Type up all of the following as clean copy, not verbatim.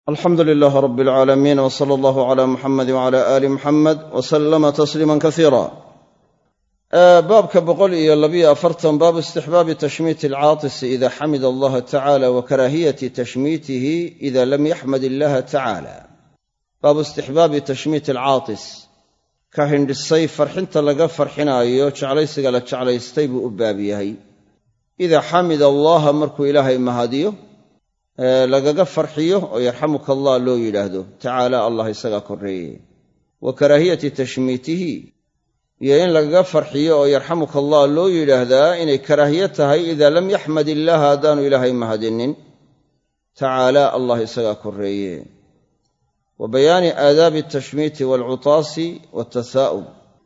alxamdu lilaah rab alcaalamiin w sala allahu cala muxamedi wcala aali muxamed w salama tasliima kasiira. baabka 142 baabu istixbaabi tashmiiti alcaatisi ida xamida allaha tacala wa karaahiyati tashmiitihi ida lam yaxmad illaha tacala. baabu istixbaabi tashmiiti alcaatis, ka hindhisay farxinta laga farxinaayo jeclaysiga la jeclaystay buu u baab yahay. idaa xamida allaha markuu ilaahay mahadiyo lagaga farxiyo oo yarxamuka allah loo yidhaahdo tacaala allah isagaa korreeye. wa karaahiyati tashmiitihi, iyo in lagaga farxiyo oo yarxamuka allah loo yidhaahdaa inay karaahiye tahay idaa lam yaxmad illaaha haddaanu ilaahay mahadinin tacaala allah isagaa korreeye. wa bayaani aadaabi atashmiiti waalcutaasi waatasaa'ub,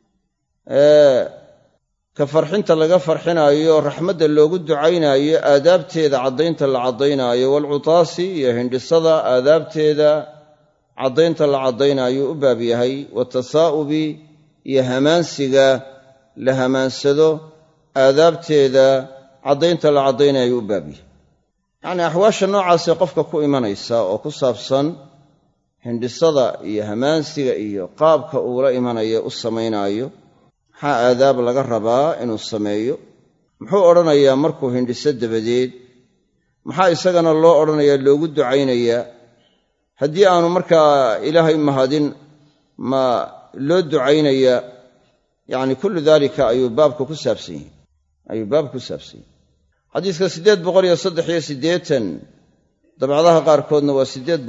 ka farxinta laga farxinaayo raxmadda loogu ducaynaayo aadaabteeda caddaynta la caddaynaayo, waalcutaasi iyo hindhisada aadaabteeda caddaynta la caddaynaayo u baab yahay. watasaa'ubi iyo hamaansiga la hamaansado aadaabteeda caddaynta la caddaynayo u baab yahay. yacnii axwaasha noocaasee qofka ku imanaysa oo ku saabsan hindhisada iyo hamaansiga iyo qaabka uula imanayo u samaynaayo, maxaa aadaab laga rabaa inuu sameeyo, muxuu odhanayaa markuu hindhiso dabadeed, maxaa isagana loo odhanayaa loogu ducaynayaa, haddii aanu markaa ilaahay mahadin ma loo ducaynayaa, yacni kullu daalika ayuu baabka ku saabsan yahay. xadiiska 883 dabcadaha qaarkoodna waa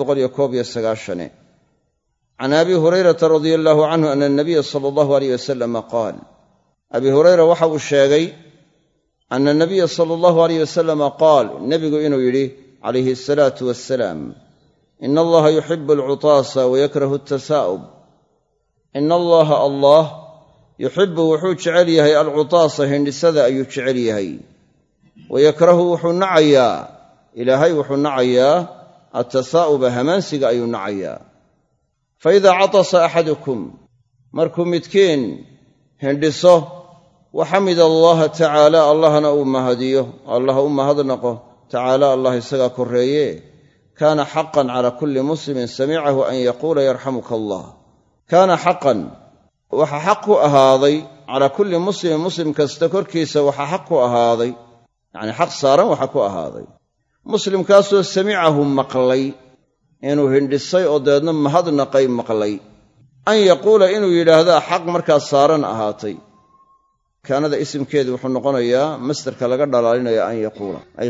891 can abi hurayrata radia allaahu canhu ana anabiya sala allahu alayh wasalama qaal, abi hurayra waxa uu sheegay ana anabiya sala allahu alayh wasalama qaal, nebigu inuu yidhi calayhi asalaatu wassalaam, ina allaha yuxibu alcutaasa wayakrahu atasaa'ub. ina allaha allah yuxibu wuxuu jecel yahay alcutaasa hindhisada ayuu jecel yahay, wayakrahu wuxuu nacayaa, ilaahay wuxuu nacayaa atasaa'uba hamaansiga ayuu nacayaa. faidaa catasa axadukum, markuu midkiin hindhiso wa xamida allaha tacaala allahna uu mahadiyo, allah u mahadnaqo tacaala allah isagaa korreeye, kaana xaqan cala kulli muslimin samicahu an yaquula yarxamuka allah. kaana xaqan waxa xaq ku ahaaday calaa kulli muslimin muslim kasta korkiisa waxa xaq ku ahaaday, yacnii xaq saaran waxa ku ahaaday, muslimkaasoo samicahu maqlay, inuu hindhisay oo dabeedna mahadnaqay maqlay, an yaquula inuu yidhaahdaa xaq markaas saaran ahaatay. kaanada isimkeedu wuxuu noqonayaa masdarka laga dhalaalinaya an yaquula, ay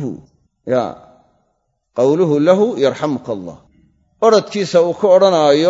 qawluhu lahu yarxamuka allah, odradkiisa uu ka odhanaayo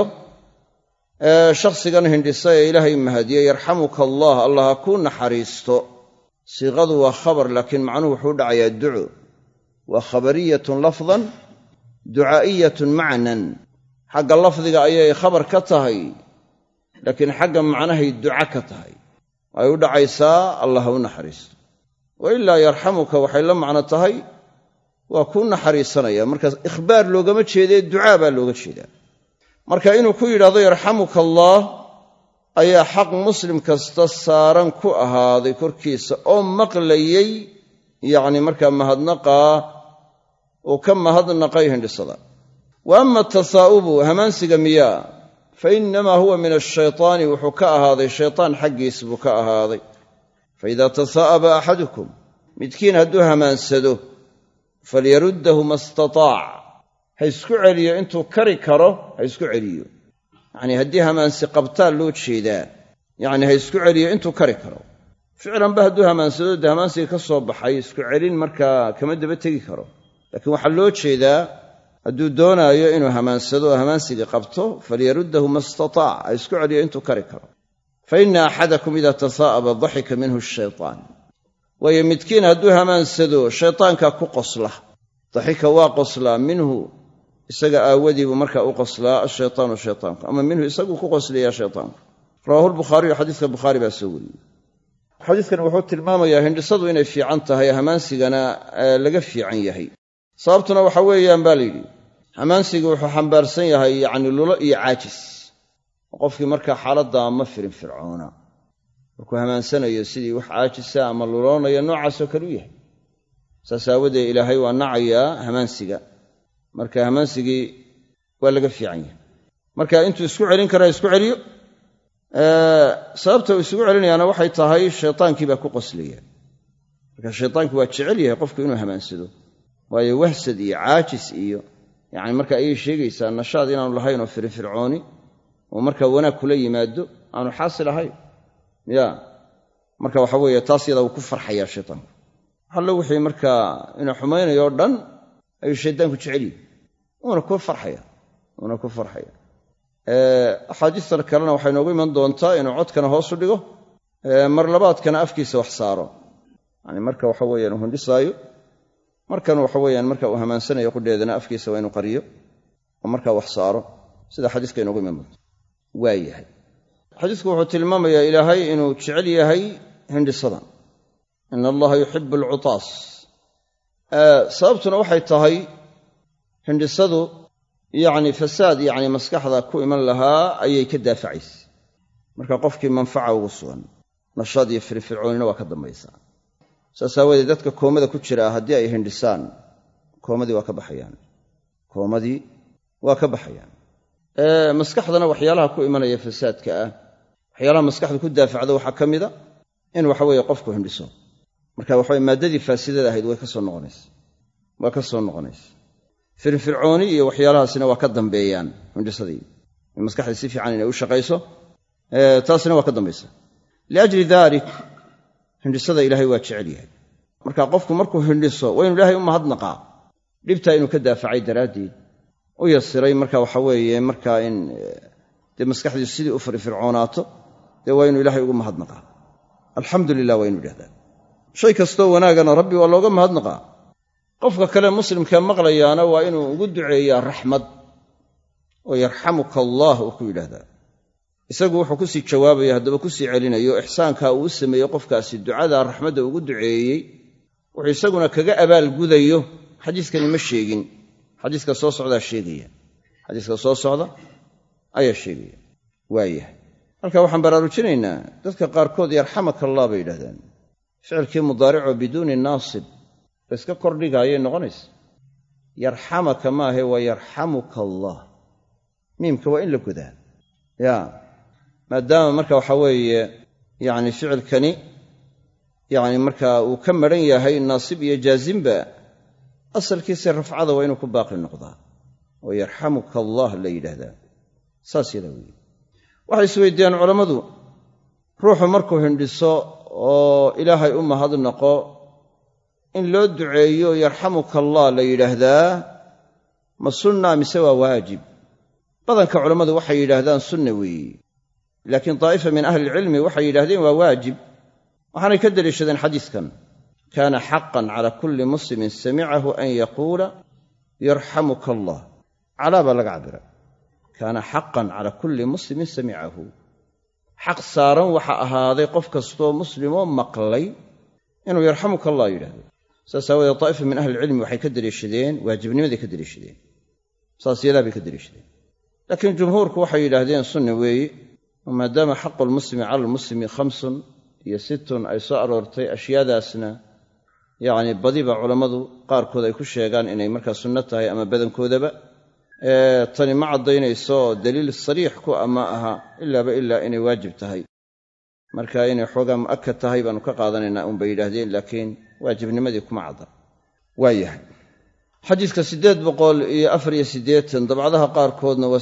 shakhsigan hindhisa ee ilaahay mahadiye, yarxamuka allah, allah ha kuu naxariisto. siiqadu waa khabar, laakiin macnuhu wuxuu u dhacayaa duco. waa khabariyatun lafdan ducaa'iyatun macnan, xagga lafdiga ayay khabar ka tahay, laakiin xagga macnahay duca ka tahay, ay u dhacaysaa allah ha u naxariisto. wa ilaa yarxamuka waxay la macno tahay waa kuu naxariisanaya, markaas ikhbaar loogama jeedee ducaa baa looga jeedaa. marka inuu ku yidhaahdo yarxamuka allah ayaa xaq muslim kasta saaran ku ahaaday korkiisa oo maqlayey, yacni markaa mahadnaqaa uu ka mahadnaqay hindhisada. wa ama atasaa'ubu, hamaansiga miyaa, fa innamaa huwa min ashaytaani, wuxuu ka ahaaday shaytaan xaggiis buu ka ahaaday. fa idaa tasaa'aba axadukum, midkiin hadduu hamaansado, falyaruddahu ma istataac, ha isku celiyo intuu kari karo, ha isku celiyo. yacnii haddii hamaansi qabtaa loo jeedaa, yacni ha isku celiyo intuu kari karo. ficlanba hadduu hamaansado dee hamaansiga ka soo baxay, isku celin markaa kama daba tegi karo. laakiin waxaa loo jeedaa hadduu doonaayo inuu hamaansado oo hamaansiga qabto, falyaruddahu ma istataac, ha isku celiyo intuu kari karo. fa inna axadakum idaa tasaa'aba daxika minhu ashaytaan, waayo midkiin hadduu hamaansado shaytaankaa ku qosla. daxika waa qoslaa, minhu isaga aawadiibuu markaa u qoslaa ashaytaanu shaytaanku, ama minhu isaguu ku qoslayaa shaytaanku. rawaahu lbukhaariyu, xadiiska bukhaari baa soo wariyey. xadiiskan wuxuu tilmaamayaa hindhisadu inay fiican tahay, hamaansigana laga fiican yahay. sababtuna waxa weeyaan baa layidhi, hamaansigu wuxuu xambaarsan yahay yacni lulo iyo caajis. qofkii markaa xaaladdaa ma fircoona, markuu hamaansanayo sidii wax caajisa ama luloonaya noocaasoo kale u yahay. saas aawadeed ilaahay waa nacayaa hamaansiga. marka hamaansigii waa laga fiican yahay marka intuu isku celin karaa isku celiyo sababta uu isugu celinayaana waxay tahay shaytaankii baa ku qoslaya marka shaytaanku waa jecel yahay qofku inuu hamaansado waayo wahsad iyo caajis iyo yacni marka ayay sheegaysaa nashaad inaanu lahayn oo firfircooni oo markaa wanaag kula yimaado aanu xaasil ahayn ya marka waxa weeye taas yada uu ku farxayaa shaytaanku hallo wixii markaa inuu xumaynayo oo dhan ayuu shaytaanku jecel yahay uuna ku farxaya axaadiista kalena waxay noogu iman doontaa inuu codkana hoos u dhigo mar labaadkana afkiisa wax saaro yani marka waxa weeyaan uu hundhisaayo markan waxa weeyaan marka uu hamaansanayo qudheedana afkiisa waa inuu qariyo oo markaa wax saaro sida xadiiska inoogu iman doonto waa yahay xadiisku wuxuu tilmaamayaa ilaahay inuu jecel yahay hindhisada ina allaha yuxibu alcutaas sababtuna waxay tahay hindhisadu yacni fasaad yacni maskaxda ku iman lahaa ayay ka daafacaysa marka qofkii manfaca ugu sugan nashaad iyo firfircoonina waa ka dambaysaa saas aawadeed dadka koomada ku jira haddii ay hindhisaan koomadii waa ka baxayaan maskaxdana waxyaalaha ku imanaya fasaadka ah waxyaalaha maskaxda ku daafacda waxaa ka mida in waxa weeye qofku hindhiso marka waxaweye maaddadii faasidada ahayd waa ka soo noqonaysa firfircooni iyo waxyaalahaasina waa ka dambeeyaan hindhisadii in maskaxdii si fiican inay u shaqayso taasina waa ka dambaysa liajli daalik hindhisada ilaahay waa jecel yahay marka qofku markuu hindhiso waa inu ilaahay u mahadnaqaa dhibtaa inuu ka daafacay daraaddeed u yasiray marka waxa weeye markaa in dee maskaxdiisu sidii u firfircoonaato dee waa inuu ilaahay ugu mahadnaqaa alxamdu lilah waa inu idhahdaa shay kastoo wanaagana rabbi waa looga mahadnaqaa qofka kale muslimka maqlayaana waa inuu ugu duceeyaa raxmad oo yarxamuka allah uu ku yidhaahdaa isagu wuxuu ku sii jawaabaya haddaba ku sii celinayo ixsaankaa uu u sameeyey qofkaasi ducadaa raxmadda ugu duceeyey wuxuu isaguna kaga abaalgudayo xadiiskani ma sheegin xadiiska soo socda ayaa sheegaya waayahay halka waxaan baraarujinaynaa dadka qaarkood yarxamaka allah bay yidhahdaan ficilkii mudaaricoo biduuni naasib la iska kordhigaayay noqonaysa yarxamaka maahe waa yarxamuka allah miimka waa in la godaa ya maadaama marka waxa weeye yacni ficilkani yacni markaa uu ka maran yahay naasib iyo jaazimba asalkiisa rafcada waa inuu ku baaqi noqdaa oo yarxamuka allah la yidhaahdaa saas yadaa weeye waxay isweydiiyaan culammadu ruuxu markuu hindhiso oo ilaahay u mahadnaqo in loo duceeyo yarxamuka allah la yidhaahdaa ma sunna mise waa waajib badanka culammadu waxay yidhaahdaan sunna weeye laakiin daa'ifa min ahli ilcilmi waxay yidhahdeen waa waajib waxaanay ka deliishadeen xadiiskan kaana xaqan cala kulli muslimin samicahu an yaquula yarxamuka allah calaa baa laga cabira kaana xaqan cala kulli muslimin samicahu xaq saaran waxa ahaaday qof kastoo muslimoo maqlay inuu yarxamuka allah yidhahdo saas aawadeed daa'ifa min ahli ilcilmi waxay ka deliishadeen waajibnimaday ka deliishadeen saas yadaa bay ka deliishadeen laakiin jumhuurku waxay yidhaahdeen sunna weeye oo maadaama xaqu lmuslimi cala almuslimi 5 iyo 6 ay soo aroortay ashyaadaasna yacni badiba culammadu qaarkood ay ku sheegaan inay markaa sunno tahay ama badankoodaba tani ma caddaynayso daliil sariix ku ama aha ilaaba ilaa inay waajib tahay marka inay xoogaa mu'akad tahay baanu ka qaadanaynaa unbay yidhaahdeen laakiin waajibnimadii kuma cadda waa yahay xadiiska 884 dabcadaha qaarkoodna waa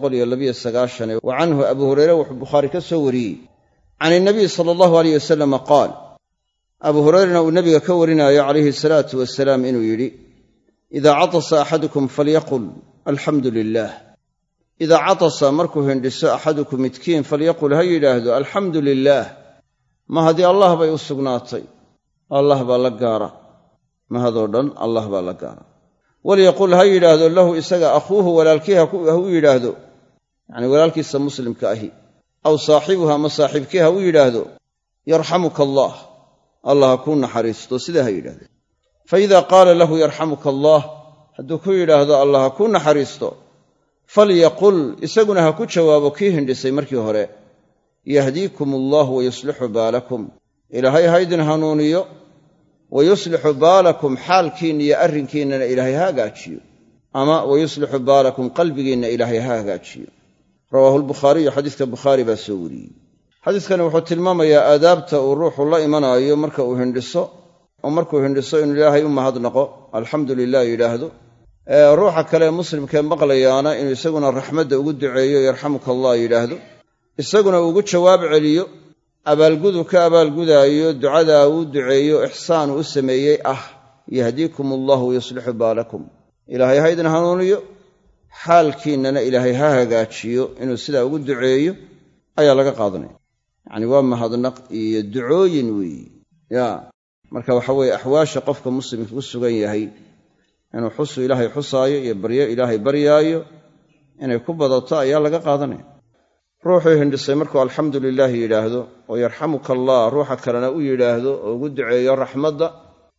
829 wa canhu abu hurayre wuxuu bukhaari ka soo wariyey can inabiy sala allahu alayh wasalam qaal abu hurayrana uu nabiga ka warinaayo calayhi salaatu wasalaam inuu yidhi idaa catasa axadukum falyaqul alxamdu lilaah idaa catasa markuu hindhiso axadukum midkiin falyaqul ha yidhaahdo alxamdu lilaah ma haddii allah bay u sugnaatay allah baa la gaara mahadoo dhan allah baa la gaara walyaqul ha yidhaahdo lahu isaga akhuuhu walaalkii ha u yidhaahdo yacni walaalkiisa muslimka ahi aw saaxibuha ama saaxiibkii ha u yidhaahdo yarxamuka allah allah ha kuu naxariisto sidaa ha yidhaahdo fa idaa qaala lahu yarxamuka allah hadduu ku yidhaahdo allah ha kuu naxariisto falyaqul isaguna ha ku jawaabo kii hindhisay markii hore yahdiikum allah wayuslixu baalakum ilaahay ha idin hanuuniyo wayuslixu baalakum xaalkiinna iyo arrinkiinnana ilaahay ha hagaajiyo ama wayuslixu baalakum qalbigiinna ilaahay ha hagaajiyo. rawaahu lbukhaariyu, xadiiska bukhaari baa soo wariyey. xadiiskani wuxuu tilmaamayaa aadaabta uu ruuxu la imanaayo marka uu hindhiso, oo markuu hindhiso inuu ilaahay u mahadnaqo, alxamdu lilah yidhaahdo. ruuxa kale muslimkee maqlayaana inuu isaguna raxmadda ugu duceeyo, yarxamuka allah yidhaahdo, isaguna ugu jawaab celiyo abaalgudu ka abaalgudaayo ducadaa uu duceeyo ixsaan uu u sameeyey yahdiikum allahu yuslixu baalakum, ilaahay ha idin hanuuniyo, xaalkiinnana ilaahay ha hagaajiyo, inuu sidaa ugu duceeyo ayaa laga qaadanaya. yacni waa mahadnaq iyo ducooyin weeye. marka waxa weeye axwaasha qofka muslimka ku sugan yahay inuu xusu ilaahay xusaayo iyo baryo ilaahay baryaayo inay ku badato ayaa laga qaadanaya. ruuxuu hindhisay markuu alxamdu lilaahi yidhaahdo oo yarxamuka allah ruuxa kalena u yidhaahdo oo ugu duceeyo raxmadda,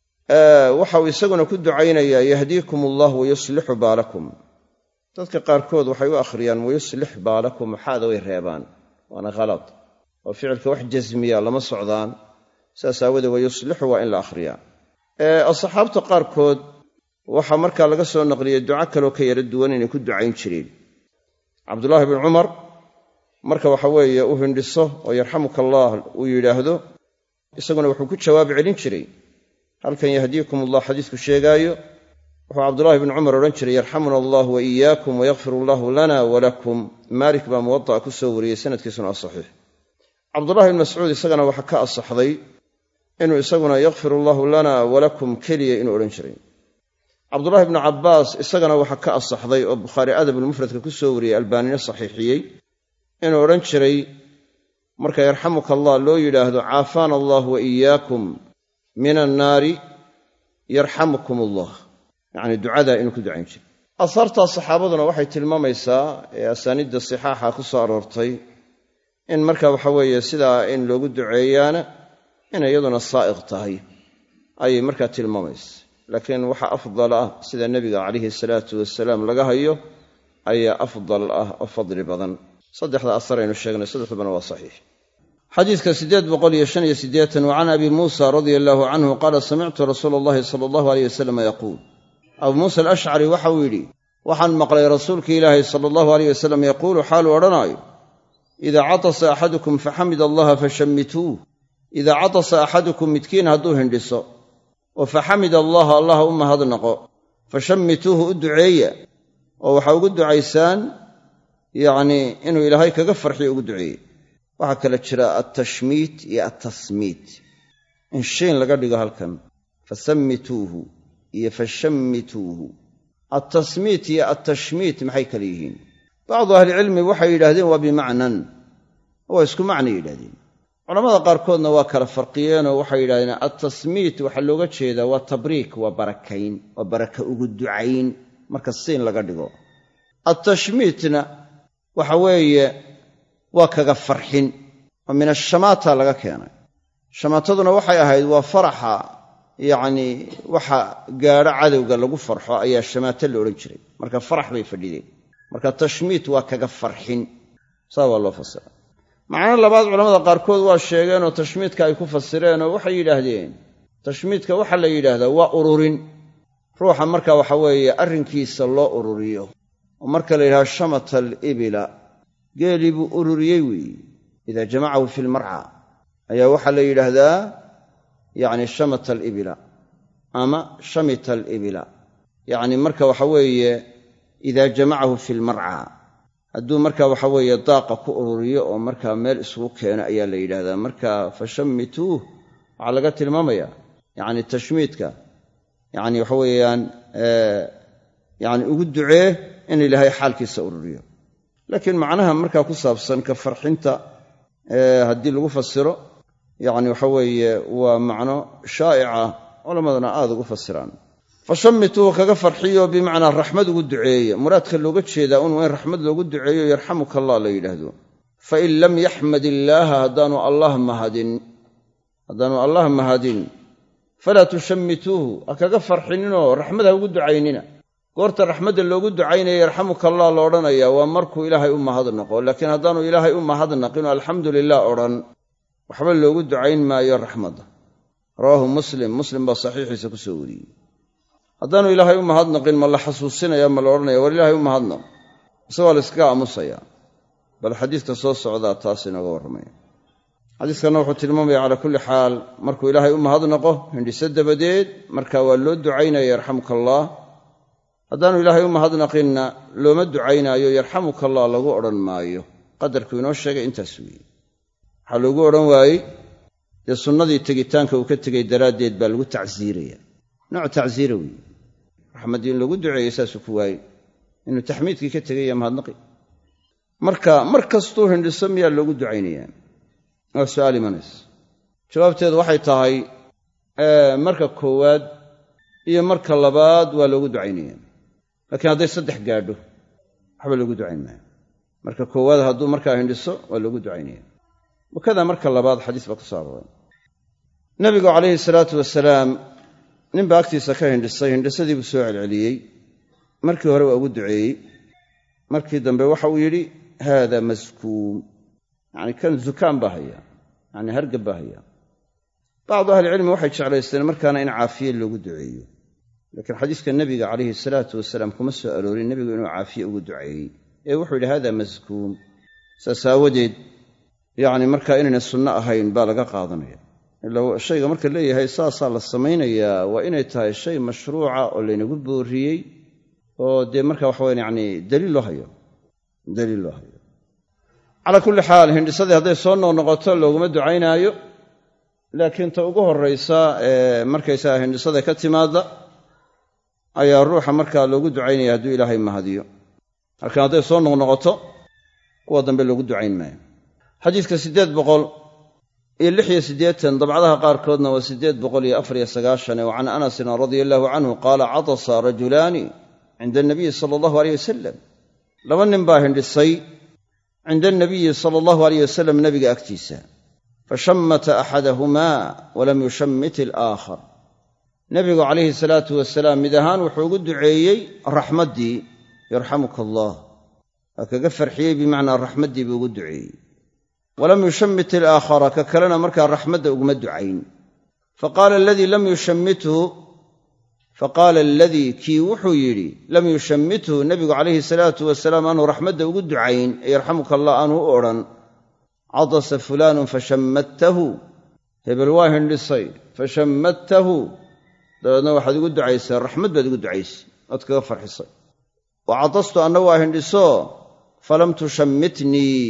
waxa uu isaguna ku ducaynayaa yahdiikum allah wayuslixu baalakum. dadka qaarkood waxay u akhriyaan wayuslix baalakum, maxaada way reebaan, waana khalad, oo ficilka wax jasmiya lama socdaan. saas aawadee wayuslixu waa in la akhriyaa. asxaabta qaarkood waxaa markaa laga soo naqliyey duco kaloo ka yara duwan inay ku ducayn jireen. cabdullaahi bn cumar marka waxa weeye u hindhiso oo yarxamuka allah uu yidhaahdo, isaguna wuxuu ku jawaab celin jiray halkan yahdiikum allah xadiisku sheegaayo. wuxuu cabdullaahi bn cumar odhan jiray yarxamuna allah wa iyaakum wayakfir allahu lana walakum. maalik baa muwada'a ku soo wariyey, sanadkiisuna waa saxiix. cabdullahi bn mascuud isagana waxaa ka asaxday inuu isaguna yakfir allahu lana walakum keliya inuu odhan jiray. cabdullaahi bnu cabbaas isagana waxaa ka asaxday oo bukhaari adabulmufradka ku soo wariyey, albaanina saxiixiyey, inuu odhan jiray marka yarxamuka allah loo yidhaahdo caafaana allah wa iyaakum min annaari yarxamukum allah, yacni ducadaa inuu ku ducayn jiray. asaartaa saxaabaduna waxay tilmaamaysaa ee asaaniidda sixaaxa ku soo aroortay in marka waxa weeye sidaa in loogu duceeyaana inay iyaduna saa'iq tahay ayay markaa tilmaamaysa. laakiin waxa afdal sida nebiga calayhi salaatu wasalaam laga hayo ayaa afdal oo fadli badan. saddexda asar aynu sheegnay, saddexdubana waa saxiix. xadiidka 885 wa can abi muusa radia allaahu canhu qaala samictu rasuula allahi sala allahu aleyh wasalam yaquul. abu muusa alashcari waxa uu yidhi, waxaan maqlay rasuulka ilaahi sala allahu aleyh wasalam yaquulu xaaluu odhanaayo, idaa catasa axadukum faxamida allaha fashammituuh. idaa catasa axadukum midkiin hadduu hindhiso oo faxamida allaha allah u mahadnaqo, fashammituuhu u duceeya oo waxaa ugu ducaysaan yacnii inuu ilaahay kaga farxiyo ugu duceeye. waxaa kale jira altashmiit iyo altasmiit, in shiin laga dhigo halkan, fasammituuhu iyo fashammituuhu. altasmiit iyo altashmiit maxay kale yihiin? bacdu ahlicilmi waxay yidhaahdeen waa bimacnan, waa isku macnay yidhahdeen. culamada qaarkoodna waa kala farqiyeenoo waxay yidhahdeen altasmiit waxaa looga jeedaa waa tabriik, waa barakayn, waa baraka ugu ducayn marka siin laga dhigo. altashmiitna waxa weeye waa kaga farxin, oo min ashamaata laga keenay. shamaataduna waxay ahayd waa faraxa, yacnii waxa gaadho cadowga lagu farxo ayaa shamaato la odhan jiray, marka farax bay fadhideen. marka tashmiit waa kaga farxin, saa waa loo fasira. macno labaad culamada qaarkood waa sheegeenoo tashmiidka ay ku fasireenoo waxay yidhaahdeen tashmiidka waxaa la yidhaahdaa waa ururin, ruuxa marka waxa weeye arrinkiisa loo ururiyo. oo marka la yidhahdo shamata alibila, geelii buu ururiyey weeye, idaa jamacahu fi lmarca ayaa waxaa la yidhaahdaa yacni shamata alibila ama shamita alibila, yacni marka waxa weeye idaa jamacahu fi lmarca, hadduu marka waxa weeye daaqa ku ururiyo oo markaa meel isugu keeno ayaa la yidhaahdaa. marka fashammituuh waxaa laga tilmaamayaa yacni tashmiidka, yacni waxa weeyaan yacni ugu ducee in ilaahay xaalkiisa ururiyo. laakiin macnaha markaa ku saabsan ka farxinta haddii lagu fasiro yacni waxa weeye waa macno shaa'ica, culammaduna aad ugu fasiraan. fashammituuhu kaga farxiyo bimacnaa raxmad ugu duceeye. muraadka looga jeedaa un in raxmad loogu duceeyo yarxamuka allah la yidhaahdo. fain lam yaxmad illaaha, haddaanu allah mahadin falaa tushammituuhu, ha kaga farxininoo raxmad ha ugu ducaynina. goorta raxmadda loogu ducaynaya yarxamuka allah la odhanayaa waa markuu ilaahay u mahadnaqo. laakiin haddaanu ilaahay u mahadnaqinoo alxamdu lilah odhan, waxba loogu ducayn maayo raxmadda. rawaahu muslim baa saxiixiisa ku soo wariyey. haddaanu ilaahay u mahadnaqin ma la xasuusinaya ma la odhanaya war ilaahay u mahadnaq isagoo la iskaga aamusaya bal xadiidka soo socdaa taas inooga warramaya xadiiskanna wuxuu tilmaamaya calaa kulli xaal markuu ilaahay u mahadnaqo hindhiso dabadeed markaa waa loo ducaynaya yarxamuka allah haddaanu ilaahay u mahadnaqinna looma ducaynaayo yarxamuka allah lagu odhan maayo qadarkuu inoo sheegay intaas weeye waxaa loogu odhan waayey dee sunnadii tegitaanka uu ka tegey daraaddeed baa lagu tacsiiraya nooc tacsiira weeye raxmaddii in lagu duceeyey saasuu ku waayey inuu taxmiidkii ka tegaya mahadnaqi marka mar kastuu hindhiso miyaa loogu ducaynayaa waa su'aal imanaysa jawaabteedu waxay tahay marka koowaad iyo marka labaad waa loogu ducaynayaa laakiin hadday 3 gaadho waxba loogu ducayn maayo marka koowaad hadduu markaa hindhiso waa loogu ducaynaya wakadaa marka labaad xadiis baa ku soo arooray nabigu calayhi salaatu wasalaam ninbaa agtiisa ka hindhisay hindhisadii buu soo celceliyey markii hore waa ugu duceeyey markii dambe waxa uu yidhi haada maskuum yacni kan zukaan baa haya yacni hargab baa haya bacdu ahlicilmi waxay jeclaysteen markaana in caafiye loogu duceeyo laakiin xadiiska nebiga calayhi salaatu wasalaam kuma soo aroorin nebigu inuu caafiye ugu duceeyey ee wuxuu yidhi haada maskuum saas aawadeed yacni markaa inayna sunno ahayn baa laga qaadanaya ilaa shayga marka leeyahay saasaa la samaynayaa waa inay tahay shay mashruuca oo laynagu boorriyey oo dee marka waxa wayaan yacni daliil loo hayo calaa kulli xaal hindhisadii hadday soo noqnoqoto looguma ducaynaayo laakiin ta ugu horraysa ee markaysaga hindhisada ka timaadda ayaa ruuxa markaa loogu ducaynaya hadduu ilaahay mahadiyo laakiin hadday soo noqnoqoto kuwa dambe loogu ducayn maayo xadiiska 886 dabcadaha qaarkoodna waa 894 wa can anasin radia allaahu canhu qaala catasa rajulaani cinda anabiyi sala allahu alayh wasalam laba nin baa hindhisay cinda anabiyi sala allahu alayh wasalam nabiga agtiisa fashammata axadahumaa walam yushammit alaakhar nebigu calayhi salaatu wasalaam mid ahaan wuxuu ugu duceeyey raxmaddii yarxamuka allah waa kaga farxiyey bimacnaa raxmaddii buu ugu duceeyey walam yushammit alaakhara ka kalena markaa raxmadda uguma ducayn faqaala aladii kii wuxuu yidhi lam yushammithu nebigu calayhi salaatu wasalaam aanu raxmadda ugu ducayn ee yarxamuka allah aanu u odhan cadasa fulaanun fashammadtahu hebel waa hindhisay fashammadtahu dabeedna waxaad ugu ducaysay raxmad baad ugu ducaysay ood kaga farxisay wa cadastu anna waa hindhiso falam tushammitnii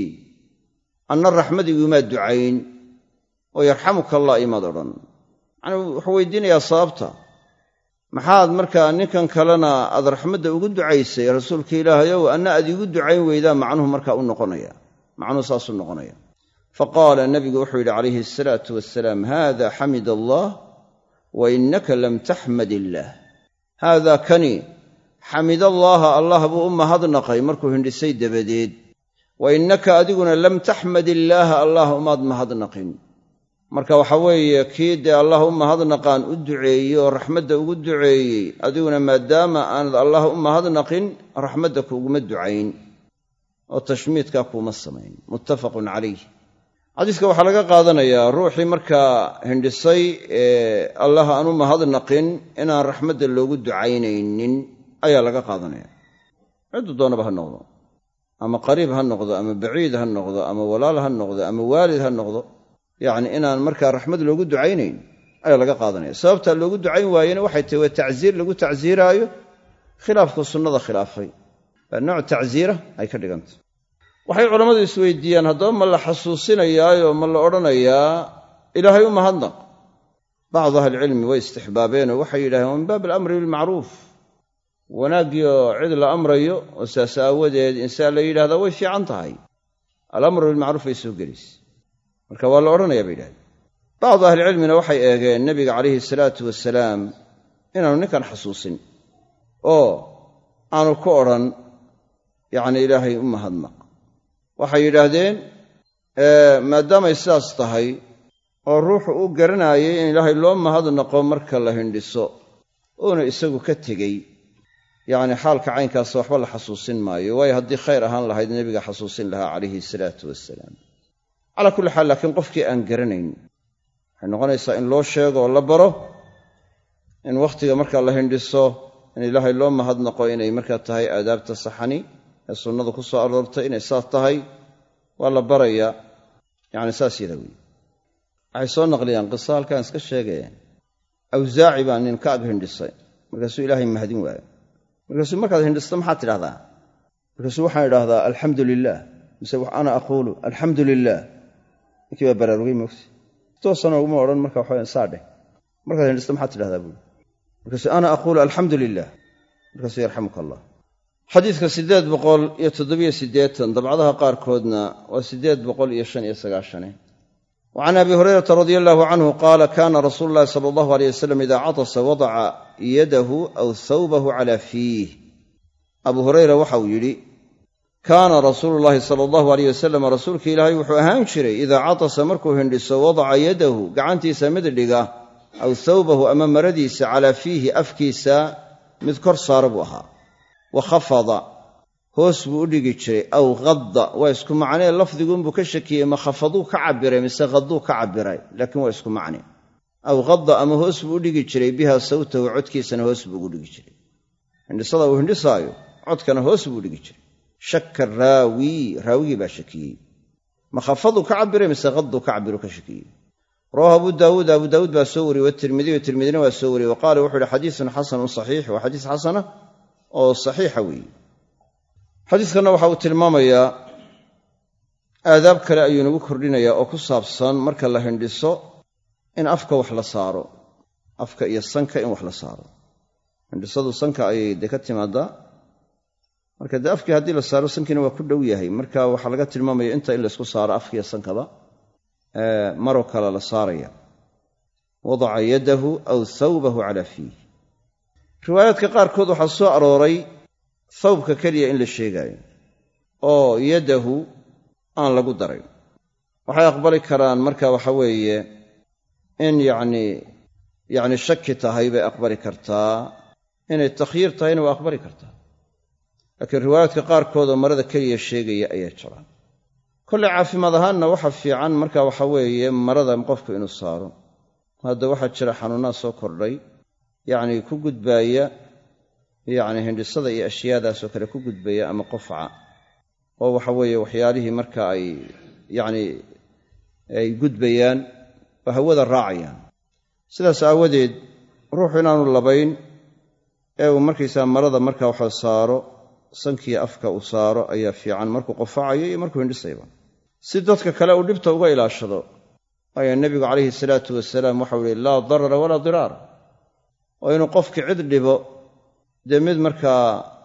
anna raxmad igumaad ducayn oo yarxamuka allah imaad odhan yacnii wuxuu weydiinayaa sababta maxaad markaa ninkan kalena aad raxmadda ugu ducaysay rasuulka ilaahayow anna aad iigu ducayn weydaa macnuhu markaa u noqonaya macnuhu saasuu noqonaya faqaala nebigu wuxuu yidhi calayhi asalaatu wasalaam haada xamid allah wa innaka lam taxmad illaah haadaa kani xamidallaaha allah buu u mahadnaqay markuu hindhisay dabadeed wa innaka adiguna lam taxmad illaaha allah umaad mahadnaqin marka waxaa weeye kii dee allah u mahadnaqaan u duceeyey oo raxmadda ugu duceeyey adiguna maadaama aanad allah u mahadnaqin raxmadda kuuguma ducayn oo tashmiidkaa kuuma samayn muttafaqun calayh xadiiska waxaa laga qaadanayaa ruuxii markaa hindhisay ee allah aan u mahadnaqin inaan raxmadda loogu ducaynaynin ayaa laga qaadanaya ciddu doonaba ha noqdo ama qariib ha noqdo ama baciid ha noqdo ama walaal ha noqdo ama waalid ha noqdo yacni inaan markaa raxmad loogu ducaynayn ayaa laga qaadanaya sababtaa loogu ducayn waayena waxay tahay waa tacsiir lagu tacsiiraayo khilaafku sunnada khilaafay baa nooc tacsiira ay ka dhigantay waxay culammadu isweydiiyaan haddaba ma la xasuusinayaayo ma la odhanayaa ilaahay u mahadnaq bacdu ahlicilmi way istixbaabeenoo waxay yidhahdeen waa min baab alamri bilmacruuf wanaaggiioo cid la amrayo oo saas aawadeed insaan la yidhahdaa way fiican tahay alamru bilmacruuf bay soo gelaysa marka waa la odhanayaa bay yidhahdeen bacdu ahlicilmina waxay eegeen nebiga calayhi salaatu wasalaam inaanu ninkan xasuusin oo aanu ku odhan yacni ilaahay u mahadnaq waxay yidhaahdeen maadaamay sidaas tahay oo ruuxu u garanaayay in ilaahay loo mahadnaqo marka la hindhiso uuna isagu ka tegey yacni xaalka caynkaas waxba la xasuusin maayo waayo haddii khayr ahaan lahayd nebiga xasuusin lahaa calayhi salaatu wasalaam calaa kulli xaal laakiin qofkii aan garanayn waxay noqonaysaa in loo sheego oo la baro in wakhtiga marka la hindhiso in ilaahay loo mahadnaqo inay markaa tahay aadaabta saxani ee sunnadu ku soo aroortay inay saas tahay waa la barayaa yacni saas yada weeye waxay soo naqliyaan qiso halkaan iska sheegayaan awsaaci baa nin ka ag hindhisay markaasuu ilaahay mahadin waayo markaasuu markaad hindhisto maxaad tidhahdaa markaasuu waxaan idhaahdaa alxamdu lilaah mise ana aquulu alxamdu lilaah ninkii baa baraarugay moogta toosana uguma odhan marka waxaa saadheh markaad hindhisto maxaad tidhahdaa buuli markaasuu ana aquulu alxamdu lilah markaasuu yarxamuka allah xadiidka 887 dabcadaha qaarkoodna waa 895 وعن أبي هريرة رضي الله عنه قال كان رسول الله صلى الله عليه وسلم إذا عطس وضع يده أو ثوبه على فيه أبو هريرة وحو يلي كان رسول الله صلى الله عليه وسلم رسولك إلهي وحو أهان شري إذا عطس مركو هندس وضع يده قعنتي سمد اللقاء أو ثوبه أمام رديس على فيه أفكيسا مذكر صاربوها وخفض hoos buu u dhigi jiray aw qadda waa isku macnee lafdigun buu ka shakiyey ma khafaduu ka cabiray mise qadduu ka cabiray laakiin waa isku macne aw qadda ama hoos buu u dhigi jiray biha sawtahu codkiisana hoos buu ugu dhigi jiray hindhisada uu hindhisaayo codkana hoos buu u dhigi jiray shakka raawigii baa shakiyey ma khafaduu ka cabiray mise qadduu ka cabiru ka shakiyey رواه أبو داود باسوري والترمذي واسوري وقال وحول حديث حسن صحيح وحديث حسنة أو صحيح وي xadiidkanna waxa uu tilmaamayaa aadaab kale ayuu nagu kordhinayaa oo ku saabsan marka la hindhiso in afka wax la saaro afka iyo sanka in wax la saaro hindhisadu sanka ayay dee ka timaadaa marka dee afkii haddii la saaro sankiina waa ku dhow yahay marka waxaa laga tilmaamaya inta in laysku saaro afkiiyo sankaba maroo kale la saaraya wadaca yadahu aw thawbahu calaa fiih riwaayaadka qaarkood waxaa soo arooray thawbka keliya in la sheegaayo oo yadahu aan lagu daray waxay aqbali karaan marka waxa weeye in yacni shaki tahay bay aqbali kartaa inay takhyiir tahayna waa aqbali kartaa laakiin riwaayaadka qaarkood oo marada keliya sheegaya ayaa jira kolley caafimaad ahaanna waxa fiican marka waxa weeye marada qofku inuu saaro hadda waxaa jira xanuunnaa soo kordhay yacni ku gudbaaya yacni hindhisada iyo ashyaadaasoo kale ku gudbaya ama qofca oo waxa weeye waxyaalihii marka ay gudbayaan oo hawada raacayaan sidaas aawadeed ruuxu inaanu labayn ee uu markaysaa marada marka waxa saaro sankiya afka uu saaro ayaa fiican markuu qofacayo iyo markuu hindhisayba si dadka kale uu dhibta uga ilaashado ayaa nebigu calayhi salaatu wasalaam waxau ihi laa darara walaa diraara oo inuu qofkii cid dhibo dee mid markaa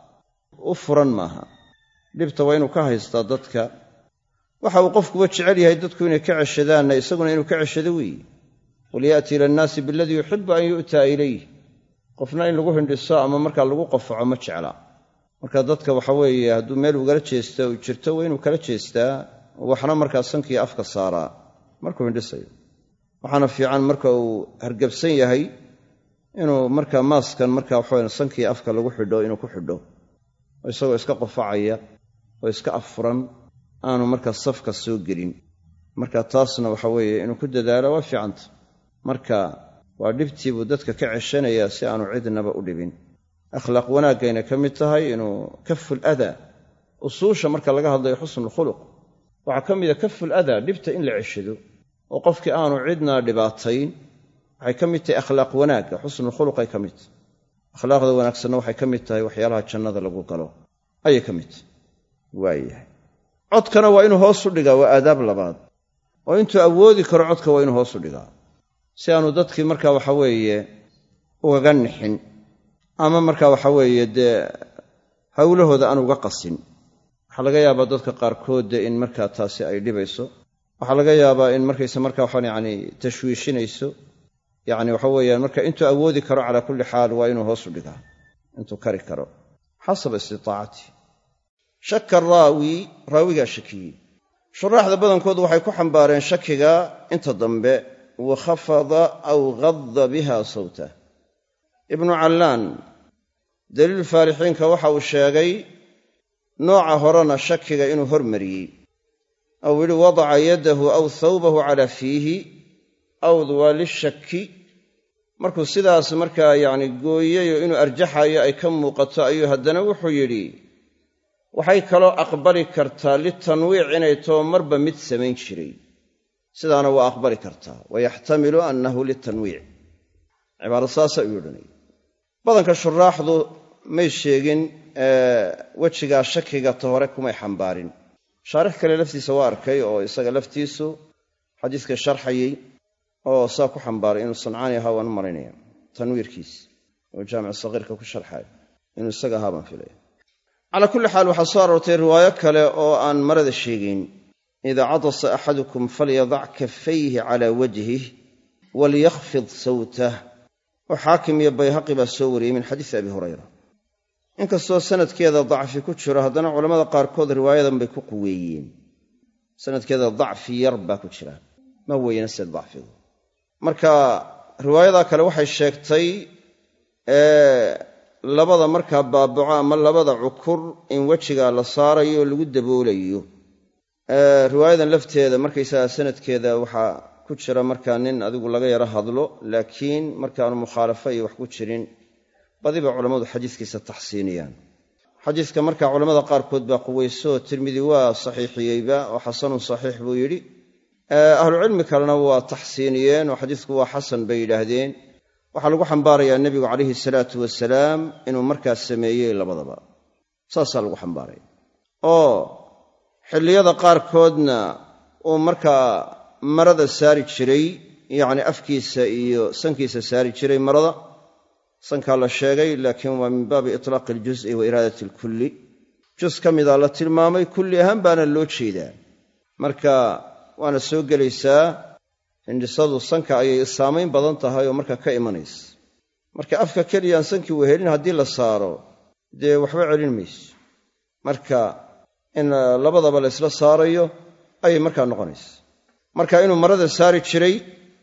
u furan maaha dhibta waa inuu ka haystaa dadka waxa uu qofkuba jecel yahay dadku inay ka ceshadaanna isaguna inuu ka ceshado weeye qul ya'ti ila annaasi biladii yuxibu an yu'taa ilayh qofna in lagu hindhiso ama markaa lagu qofaco ma jecla marka dadka waxa weeye hadduu meel ugala jeesta uu jirto waa inuu kala jeestaa waxna markaa sankii afka saaraa markuu hindhisayo waxaana fiican marka uu hargabsan yahay inuu markaa maaskan markaa waxaweyn sankii afka lagu xidho inuu ku xidho oo isagoo iska qofacaya oo iska affuran aanu markaa safka soo gelin marka taasna waxa weeye inuu ku dadaalo waa fiicanta marka waa dhibtii buu dadka ka ceshanayaa si aanu cidnaba u dhibin akhlaaq wanaaggayna ka mid tahay inuu kaful adaa usuusha marka laga hadlayo xusnulkhuluq waxaa ka mida kaful adaa dhibta in la ceshado oo qofkii aanu cidna dhibaatayn waxay ka mid tahay akhlaaq wanaagga xusnulkhuluqay ka mid tahay akhlaaqda wanaagsanna waxay ka mid tahay waxyaalaha jannada lagu galo ayay ka mid tahay waayahay codkana waa inuu hoos u dhigaa waa aadaab labaad oo intuu awoodi karo codka waa inuu hoos u dhigaa si aanu dadkii markaa waxa weeye ugaga nixin ama markaa waxa weeye dee hawlahooda aan uga qasin waxaa laga yaabaa dadka qaarkood dee in markaa taasi ay dhibayso waxaa laga yaabaa in markayse markaa waxaan tashwiishinayso waxa weeyaan marka intuu awoodi karo calaa kulli xaal waa inuu hoos u dhigaa intuu kari karo xasaba istitaacati shaka raawigaa shakiyey shuraaxda badankoodu waxay ku xambaareen shakiga inta dambe wakhafada aw qadda biha sawtah ibnu callaan daliil faalixiinka waxa uu sheegay nooca horena shakiga inuu hormariyey ou yidhi wadaca yadahu aw thawbahu calaa fiihi awdu waa lishaki markuu sidaas markaa yacni gooyayo inuu arjaxayo ay ka muuqato ayuu haddana wuxuu yidhi waxay kaloo aqbali kartaa litanwiic inay too marba mid samayn jiray sidaana waa aqbali kartaa wayaxtamilu annahu litanwiic cibaaro saasa uu odhanaya badanka shuraaxdu may sheegin wejigaa shakiga ta hore kumay xambaarin shaarix kale laftiisa waa arkay oo isaga laftiisu xadiiska sharxayey oo saa ku xambaaray inuu sancaani ahaa waan u malaynaya tanwiirkiis oo jaamic sagiirka ku sharxay inuu isaga ahaa baan filaya calaa kulli xaal waxaa soo aroortay riwaayo kale oo aan marada sheegayn idaa cadasa axadukum falyadac kaffayhi calaa wajhih walyakhfid sawtah oo xaakim iyo bayhaqi baa soo wariyey min xadiisi abi hurayra inkastoo sanadkeeda dacfi ku jiro haddana culammada qaarkood riwaayadan bay ku quweeyeen sanadkeeda dacfi yar baa ku jira ma weyna sida dacfigu marka riwaayadaa kale waxay sheegtay labada markaa baabaco ama labada cukur in wejiga la saarayo oo lagu daboolayo riwaayadan lafteeda markaysaga sanadkeeda waxaa ku jira markaa nin adigu laga yaro hadlo laakiin markaanu mukhaalafo iyo wax ku jirin badiba culammadu xadiiskiisa taxsiiniyaan xadiiska markaa culammada qaarkood baa quweyso tirmidi waa saxiixiyeyba oo xasanun saxiix buu yidhi ahlucilmi kalena waa taxsiiniyeen oo xadiisku waa xasan bay yidhaahdeen waxaa lagu xambaarayaa nebigu calayhi salaatu wasalaam inuu markaas sameeyey labadaba saasaa lagu xambaaraya oo xilliyada qaarkoodna uu markaa marada saari jiray yacni afkiisa iyo sankiisa saari jiray marada sankaa la sheegay laakiin waa min baabi itlaaqi aljuz'i wa iraadati alkulli juz ka mida la tilmaamay kulli ahaan baana loo jeedaa marka waana soo gelaysaa hindhisadu sanka ayay saamayn badan tahay oo marka ka imanaysa marka afka keliyaan sankii wehelin haddii la saaro dee waxba celin mayso marka in labadaba la isla saarayo ayay markaa noqonaysa marka inuu marada saari jiray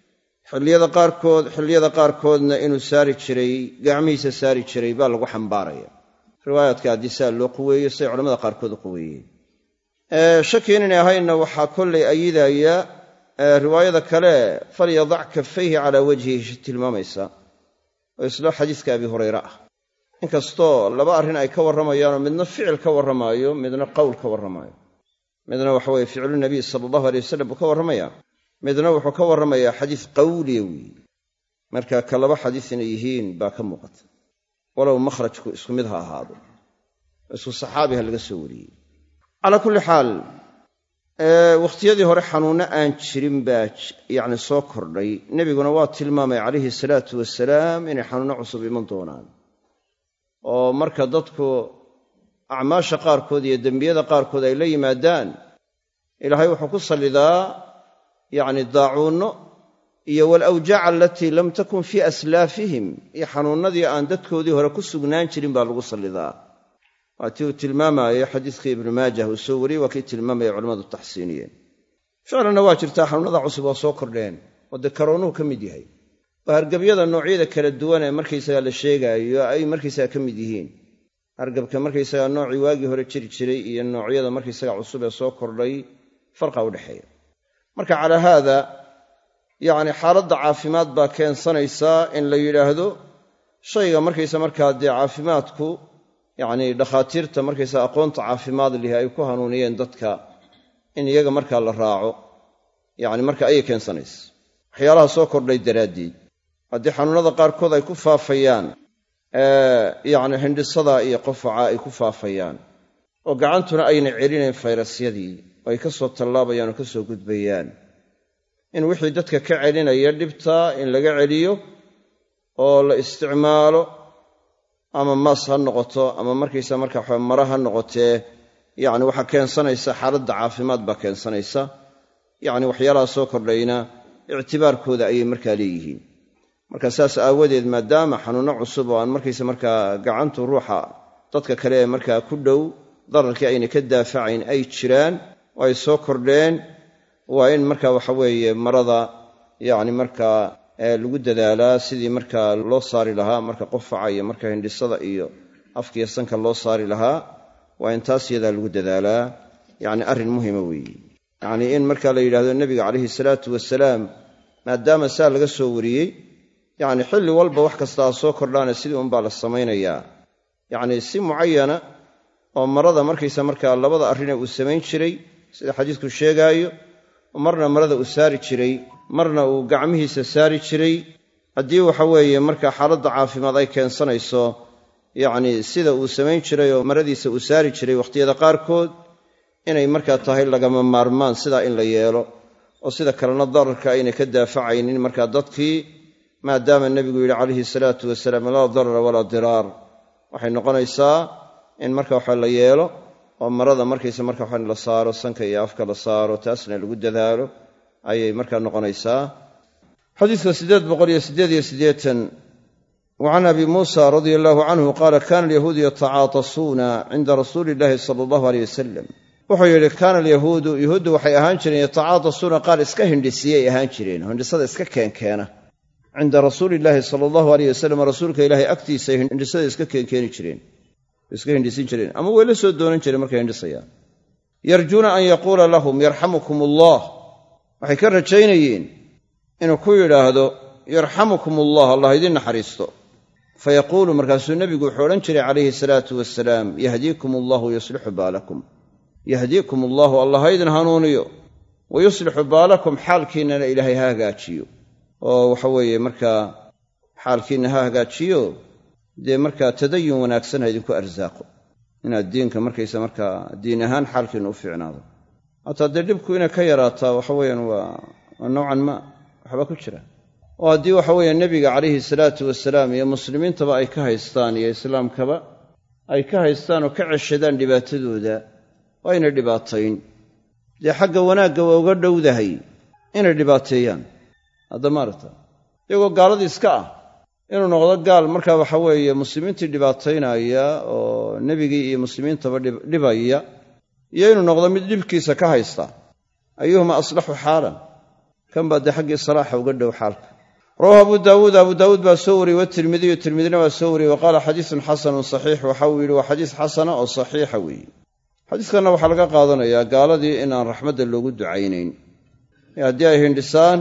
xilliyada qaarkoodna inuu saari jiray gacmihiisa saari jiray baa lagu xambaaraya riwaayaadka haddii saa loo quweeyo say culamada qaarkood u quweeyeen shaki inaynay ahaynna waxaa kollay ayidaya riwaayada kale falyadac kaffayhi calaa wajhihi tilmaamaysa oo isla xadiiska abi hurayra ah inkastoo laba arrin ay ka warramayaanoo midna ficil ka warramaayo midna qowl ka warramaayo midna waxa weye ficlu nabiy sala allahu alay wasalam buu ka warramayaa midna wuxuu ka warramayaa xadiis qawliya weeye marka ka laba xadiis inay yihiin baa ka muuqata walow makhrajku isku mid ha ahaado isku saxaabiha laga soo wariyey calaa kulli xaal wakhtiyadii hore xanuunno aan jirin baa yacni soo kordhay nebiguna waa tilmaamay calayhi salaatu wasalaam inay xanuunno cusub iman doonaan oo marka dadku acmaasha qaarkood iyo dembiyada qaarkood ay la yimaadaan ilaahay wuxuu ku sallidaa yacni daacuunno iyo walawjaaca alatii lam takun fii aslaafihim iyo xanuunnadii aan dadkoodii hore ku sugnaan jirin baa lagu sallidaa waa tii uu tilmaamaayo xadiiskii ibnu maajah uu soo wariyey waa kii tilmaamaya culammadu taxsiiniyeen ficlanna waa jirtaa xanuunnada cusub oo soo kordheen oo dee karoonuhu ka mid yahay oo hargabyada noocyada kala duwan ee markaysaga la sheegaayo ay markaysaga ka mid yihiin hargabka markaysaga noocii waagii hore jiri jiray iyo noocyada markaysaga cusub ee soo kordhay farqa u dhexeeya marka calaa haada yacni xaaladda caafimaad baa keensanaysaa in la yidhaahdo shayga markaysa markaa dee caafimaadku yacni dhakhaatiirta markaysaa aqoonta caafimaad lihi ay ku hanuuniyeen dadka in iyaga markaa la raaco yacni marka ayay keensanaysa waxyaalaha soo kordhay daraaddeed haddii xanuunnada qaarkood ay ku faafayaan yacni hindhisada iyo qofaca ay ku faafayaan oo gacantuna ayna celinayn fayrasyadii oo ay ka soo tallaabayaan oo ka soo gudbayaan in wixii dadka ka celinaya dhibta in laga celiyo oo la isticmaalo ama maas ha noqoto ama markaysa markaa mara ha noqotee yacni waxaa keensanaysa xaaladda caafimaad baa keensanaysa yacni waxyaalaha soo kordhayna ictibaarkooda ayay markaa leeyihiin marka saas aawadeed maadaama xanuunno cusub oo aan markaysa markaa gacantu ruuxa dadka kale ee markaa ku dhow dararkii ayna ka daafacayn ay jiraan oo ay soo kordheen waa in marka waxa weeye marada yacni markaa lagu dadaalaa sidii markaa loo saari lahaa marka qofaca iyo marka hindhisada iyo afkiiyo sanka loo saari lahaa waa in taas yadaa lagu dadaalaa yacni arrin muhima weeye yacnii in marka la yidhahdo nebiga calayhi salaatu wasalaam maadaama saa laga soo wariyey yacni xilli walba wax kastaa soo kordhaana sidii unbaa la samaynayaa yacni si mucayana oo marada markaysa markaa labada arrine uu samayn jiray sida xadiisku sheegaayo marna marada uu saari jiray marna uu gacmihiisa saari jiray haddii waxa weeye markaa xaaladda caafimaad ay keensanayso yacni sida uu samayn jiray oo maradiisa uu saari jiray wakhtiyada qaarkood inay markaa tahay lagama maarmaan sidaa in la yeelo oo sida kalena dararka aynay ka daafacaynin markaa dadkii maadaama nebigu yidhi calayhi salaatu wasalaam laa darara walaa diraar waxay noqonaysaa in marka waxa la yeelo oo marada markaysa marka waxa la saaro sanka iyo afka la saaro taasna lagu dadaalo ayay markaa noqonaysaa xadiiska 888 وعن أبي موسى رضي الله عنه قال كان اليهود يتعاطسون عند رسول الله صلى الله عليه وسلم وحيل كان اليهود waxay ahaan jireen yatacaatasuuna qaar iska hindhisiyay ahaan jireen hindhisada iska keenkeena cinda rasuuli illaahi sala allahu alayh wasalam rasuulka ilaahay agtiisa hindhisada iska keenkeeni jireen iska hindhisin jireen ama way la soo doonan jireen markay hindhisayaan yarjuuna an yaquula lahum yarxamukum allah waxay ka rajaynayeen inuu ku yidhaahdo yarxamukum allah allah idin naxariisto fayaquulu markaasuu nebigu wuxuu odhan jiray calayhi salaatu wasalaam yahdiikum allahu yuslixu baalakum yahdiikum allahu allah ha idin hanuuniyo wa yuslixu baalakum xaalkiinnana ilaahay ha hagaajiyo oo waxa weeye markaa xaalkiinna ha hagaajiyo dee markaa tadayun wanaagsan ha idinku arsaaqo inaad diinka markaysa markaa diin ahaan xaalkiinna u fiicnaado hataa dee dhibku inay ka yaraataa waxa weeyaan waa nowcan ma waxba ku jira oo haddii waxa weeye nebiga calayhi salaatu wasalaam iyo muslimiintaba ay ka haystaan iyo islaamkaba ay ka haystaan oo ka ceshadaan dhibaatadooda waa inay dhibaatayn dee xagga wanaagga waa uga dhowdahay inay dhibaateeyaan hadda maaragta iyagoo gaaladii iska ah inuu noqdo gaal markaa waxa weeye muslimiintii dhibaataynaya oo nebigii iyo muslimiintaba dhibaya iyo inuu noqdo mid dhibkiisa ka haysta ayuhuma aslaxu xaalan kan baa dee xaggii salaaxa uga dhow xaalka rawahu abu daawuud baa soo wariyey watirmidiyu tirmidina waa soo wariyey wa qaala xadiisun xasanun saxiix waxa uu yidhi waa xadiis xasana oo saxiixa weeye xadiiskanna waxaa laga qaadanayaa gaaladii inaan raxmadda loogu ducaynayn haddii ay hindhisaan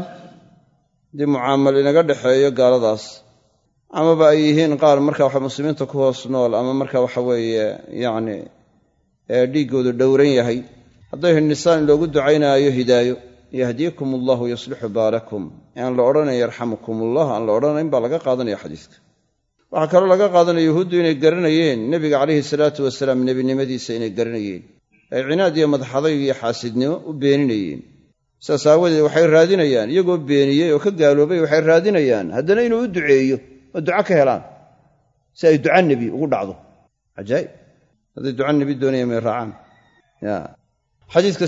dee mucaamal inaga dhexeeyo gaaladaas amaba ay yihiin qaar marka waxa muslimiinta ku hoos nool ama marka waxa weeye yacni dhiiggoodu dhowran yahay hadday hindhisaan in loogu ducaynaayo hidaayo yahdiikum allahu yuslixu baalakum aan la odhanayn yarxamukum ullah aan la odhanayn baa laga qaadanaya xadiiska waxaa kaloo laga qaadanaya yuhuuddu inay garanayeen nebiga calayhi salaatu wasalaam nebinimadiisa inay garanayeen ay cinaad iyo madaxaday iyo xaasidnimo u beeninayeen saas aawadeed waxay raadinayaan iyagoo beeniyey oo ka gaaloobay waxay raadinayaan haddana inuu u duceeyo oo duco ka helaan si ay duca nebi ugu dhacdo cajaa'ib hadday duca nebi doonayaan may raacaan xadiiska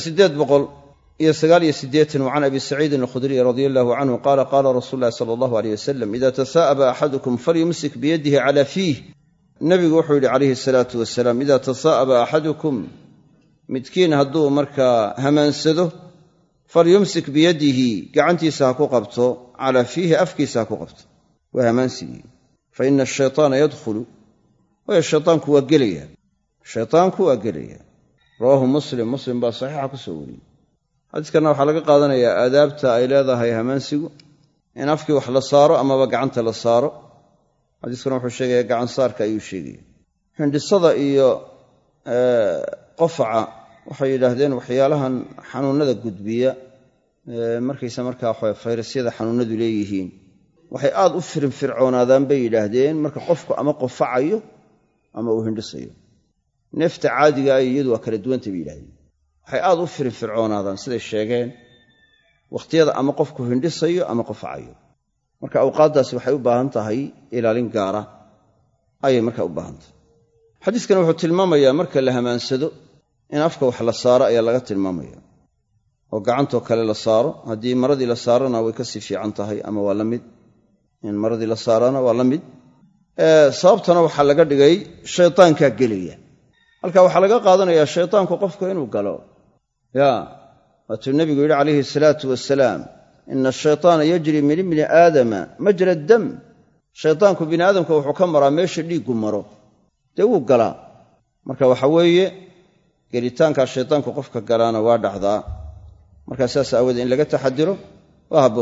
889 وعن أبي سعيد الخدري رضي الله عنه قال قال رسول الله صلى الله عليه وسلم إذا تثاءب أحدكم فليمسك بيده على فيه النبي وحي عليه الصلاة والسلام إذا تثاءب أحدكم متكين هدو مركا همانسده فليمسك بيده قعنتي ساكو قبطه على فيه أفكي ساكو قبطه وهمانسي فإن الشيطان يدخل والشيطان كوا قليا الشيطان كوا قليا رواه مسلم بصحيح كسوري xadiiskana waxaa laga qaadanayaa aadaabta ay leedahay hamaansigu in afkii wax la saaro amaba gacanta la saaro xadiiskana wuxuu sheegayaa gacan saarka ayuu sheegaya hindhisada iyo qofaca waxay yidhaahdeen waxyaalahan xanuunada gudbiya markaysa markaa fayrasyada xanuunadu leeyihiin waxay aad u firfircoonaadaan bay yidhaahdeen marka qofku ama qofacayo ama uu hindhisayo neefta caadiga ah iyadu waa kala duwantay bay yidhahdeen waxay aad u firfircoonaadaan siday sheegeen wakhtiyada ama qofku hindhisayo ama qofacayo marka awqaaddaasi waxay u baahan tahay ilaalin gaara ayay markaa u baahan tahay xadiiskani wuxuu tilmaamayaa marka la hamaansado in afka wax la saaro ayaa laga tilmaamaya oo gacantoo kale la saaro haddii maradii la saarana way ka sii fiican tahay ama waa la mid in maradii la saarana waa la mid sababtana waxaa laga dhigay shaytaankaa gelaya halka waxaa laga qaadanayaa shaytaanku qofku inuu galo waatuu nebigu yidhi calayhi salaatu wasalaam ina ashaytaana yajri min ibni aadama majra dam shaytaanku bini aadamka wuxuu ka maraa meesha dhiiggu maro dee wuu galaa marka waxa weeye gelitaankaa shaytaanku qofka galaana waa dhacdaa markaa saas aawoodee in laga taxadiro waa habboonta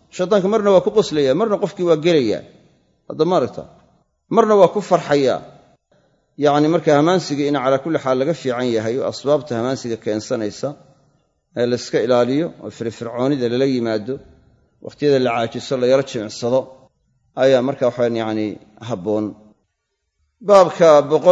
shaytaanka marna waa ku qoslaya marna qofkii waa gelaya hadda maaragta marna waa ku farxaya yacni marka hamaansiga in calaa kulli xaal laga fiican yahay oo asbaabta hamaansiga keensanaysa ee la iska ilaaliyo oo firfircoonida lala yimaado wakhtiyada la caajiso la yaro jimicsado ayaa marka waxaan yacni habboon baabka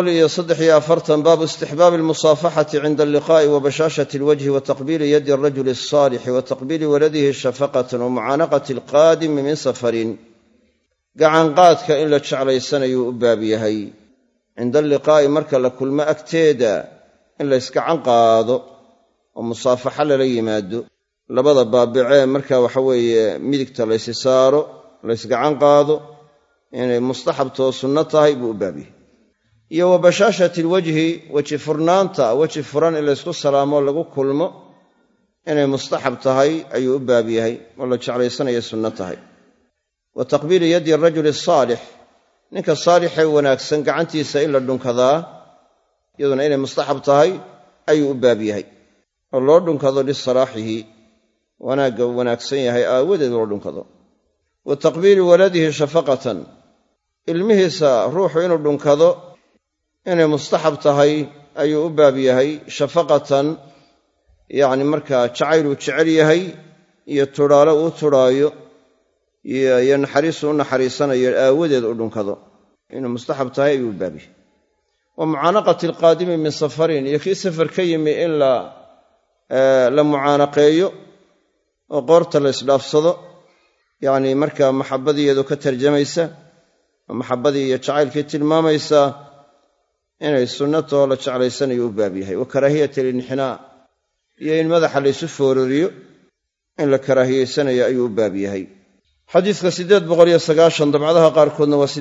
143 baabu istixbaabi almusaafaxati cinda alliqaa'i wa bashaashati alwajhi wa taqbiili yadi alrajuli alsaalixi wa taqbiili waladihi shafaqatan wa mucaanaqati alqaadimi min safarin gacanqaadka in la jeclaysanayuu u baab yahay cinda alliqaa'i marka la kulmo agteeda in la yskacan qaado oo musaafaxa lala yimaado labada baabicee marka waxa weeye midigta laysi saaro laysgacan qaado inay mustaxabtoo sunno tahay buu u baab yahay iyo wa bashaashati alwajhi weji furnaanta weji furan in laysku salaamo lagu kulmo inay mustaxab tahay ayuu u baab yahay oo la jeclaysanaya sunno tahay wa taqbiili yadi arajuli asaalix ninka saalixee wanaagsan gacantiisa in la dhunkadaa iyaduna inay mustaxab tahay ayuu u baab yahay oo loo dhunkado lisalaaxihi wanaagga uu wanaagsan yahay aawadeed loo dhunkado wa taqbiili waladihi shafaqatan ilmihiisa ruuxu inuu dhunkado inay mustaxab tahay ayuu u baab yahay shafaqatan yacni markaa jacayluu jecel yahay iyo tudhaalo uu tudhaayo iyo naxariisu u naxariisanayo aawadeed u dhunkado inuu mustaxab tahay ayuu u baab yahay wa mucaanaqati alqaadimi min safarin iyo kii safar ka yimi in la mucaanaqeeyo oo qoorta la isdhaafsado yacni markaa maxabbadiiyeedu ka tarjamaysa oo maxabbadii iyo jacaylkii tilmaamaysa inay sunnatoo la jeclaysanayo u baab yahay wa karaahiyati alinxinaa iyo in madaxa laysu foorariyo in la karaahiyaysanayo ayuu u baab yahay xadiiska 890 dabcadaha qaarkoodna waa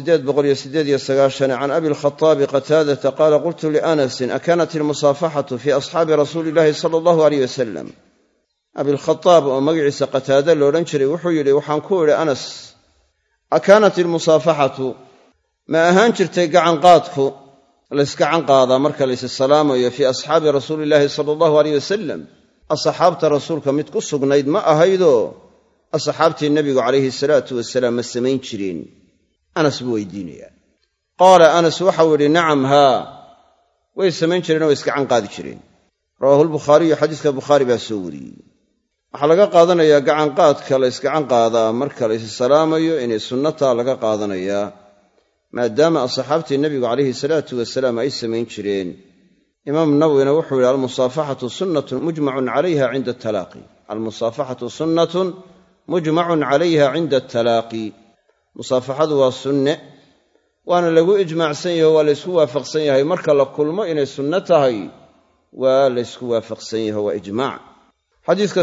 898 can abi alkhataabi qataadata qaala qultu lianasin akanat almusaafaxatu fii asxaabi rasuuli illaahi sala allahu alayh wasalam abilkhataab oo magaciisa qataada loodhan jiray wuxuu yidhi waxaan ku idhi anas akaanat ilmusaafaxatu ma ahaan jirtay gacanqaadku layskacan qaadaa marka laysi salaamayo fii asxaabi rasuulillaahi sala allahu alayh wasalam asxaabta rasuulka mid ku sugnayd ma ahaydoo asxaabtii nebigu calayhi salaatu wasalaam ma samayn jireen anas buu weydiinayaa qaala anas waxau yidhi nacam haa way samayn jireen oo way iskacan qaadi jireen rawaahu lbukhaariyu xadiiska bukhaari baa soo wariyey waxaa laga qaadanayaa gacanqaadka la yskacan qaadaa marka laysi salaamayo inay sunnataa laga qaadanayaa maadaama asxaabtii nebigu calayhi salaatu wasalaam ay samayn jireen imaam nawwina wuxuu yidhi almusaafaxatu sunnatun mujmacun calayha cinda atalaaqi almusaafaxatu sunnatun mujmacun calayha cinda atalaaqi musaafaxadu waa sunne waana lagu ijmaacsan yahay waa laysku waafaqsan yahay marka la kulmo inay sunno tahay waa laysku waafaqsan yahay waa ijmaac xadiiska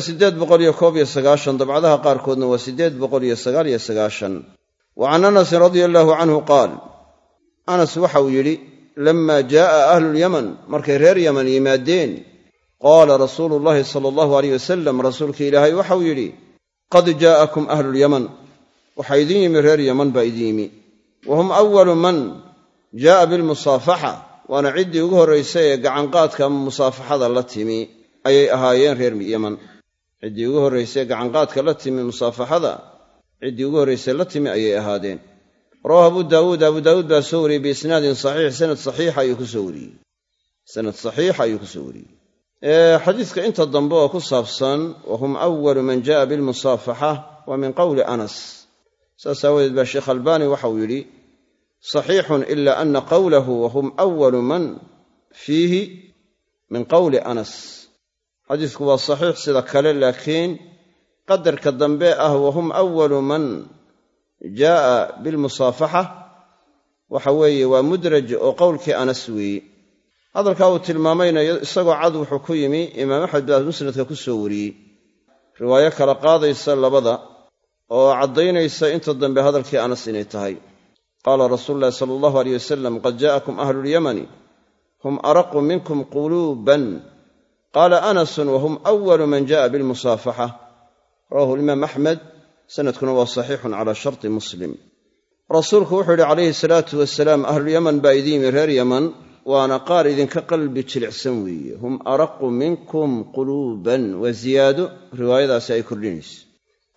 891 dabcadaha qaarkoodna waa 899 wa can anasin radia allaahu canhu qaal anas waxau yidhi lammaa jaa'a ahlulyaman markay reer yaman yimaadeen qaala rasuulu llaahi sala allahu alayh wasalam rasuulka ilaahay waxau yidhi qad jaa'akum ahlulyaman waxaa idin yimi reer yaman baa idin yimi wa hum awalu man jaa'a bilmusaafaxa waana ciddii ugu horraysay ee gacanqaadka ama musaafaxada la timi ayay ahaayeen reer yaman ciddii ugu horraysay gacanqaadka la timi musaafaxada ciddii ugu horraysay la timi ayay ahaadeen rawaahu abu daawuud baa soo wariyey biisnaadin saxiix sanad saxiixa ayuu ku soo wariyey xadiiska inta dambe oo ku saabsan wa hum awalu man jaa'a bilmusaafaxa waa min qowli anas saas aawadeed baa sheekh albaani waxau yidhi saxiixun ila ana qowlahu wa hum awalu man fiihi min qowli anas xadiisku waa saxiix sida kale laakiin qadarka dambe ah wa hum awalu man jaa'a bilmusaafaxa waxa weeye waa mudraj oo qowlkii anas weeye hadalkaa uu tilmaamaynayo isagoo cad wuxuu ku yimi imaam axmed baa musnadka ku soo wariyey riwaayo kala qaadaysa labada oo caddaynaysa inta dambe hadalkii anas inay tahay qaala rasuulu llahi sala allahu alayh wasalam qad jaa'akum ahlulyamani hum araqu minkum quluuban qaala anasun wahum awalu man jaa'a bilmusaafaxa rawahu alimaam axmed sanadkuna waa saxiixun calaa sharti muslim rasuulku wuxuu yidhi calayhi salaatu wasalaam ahlulyaman baa idin yimi reer yaman waana qaar idinka qalbi jilicsan weeye hum araqu minkum quluuban waa ziyaado riwaayadaasi ay kordhinayso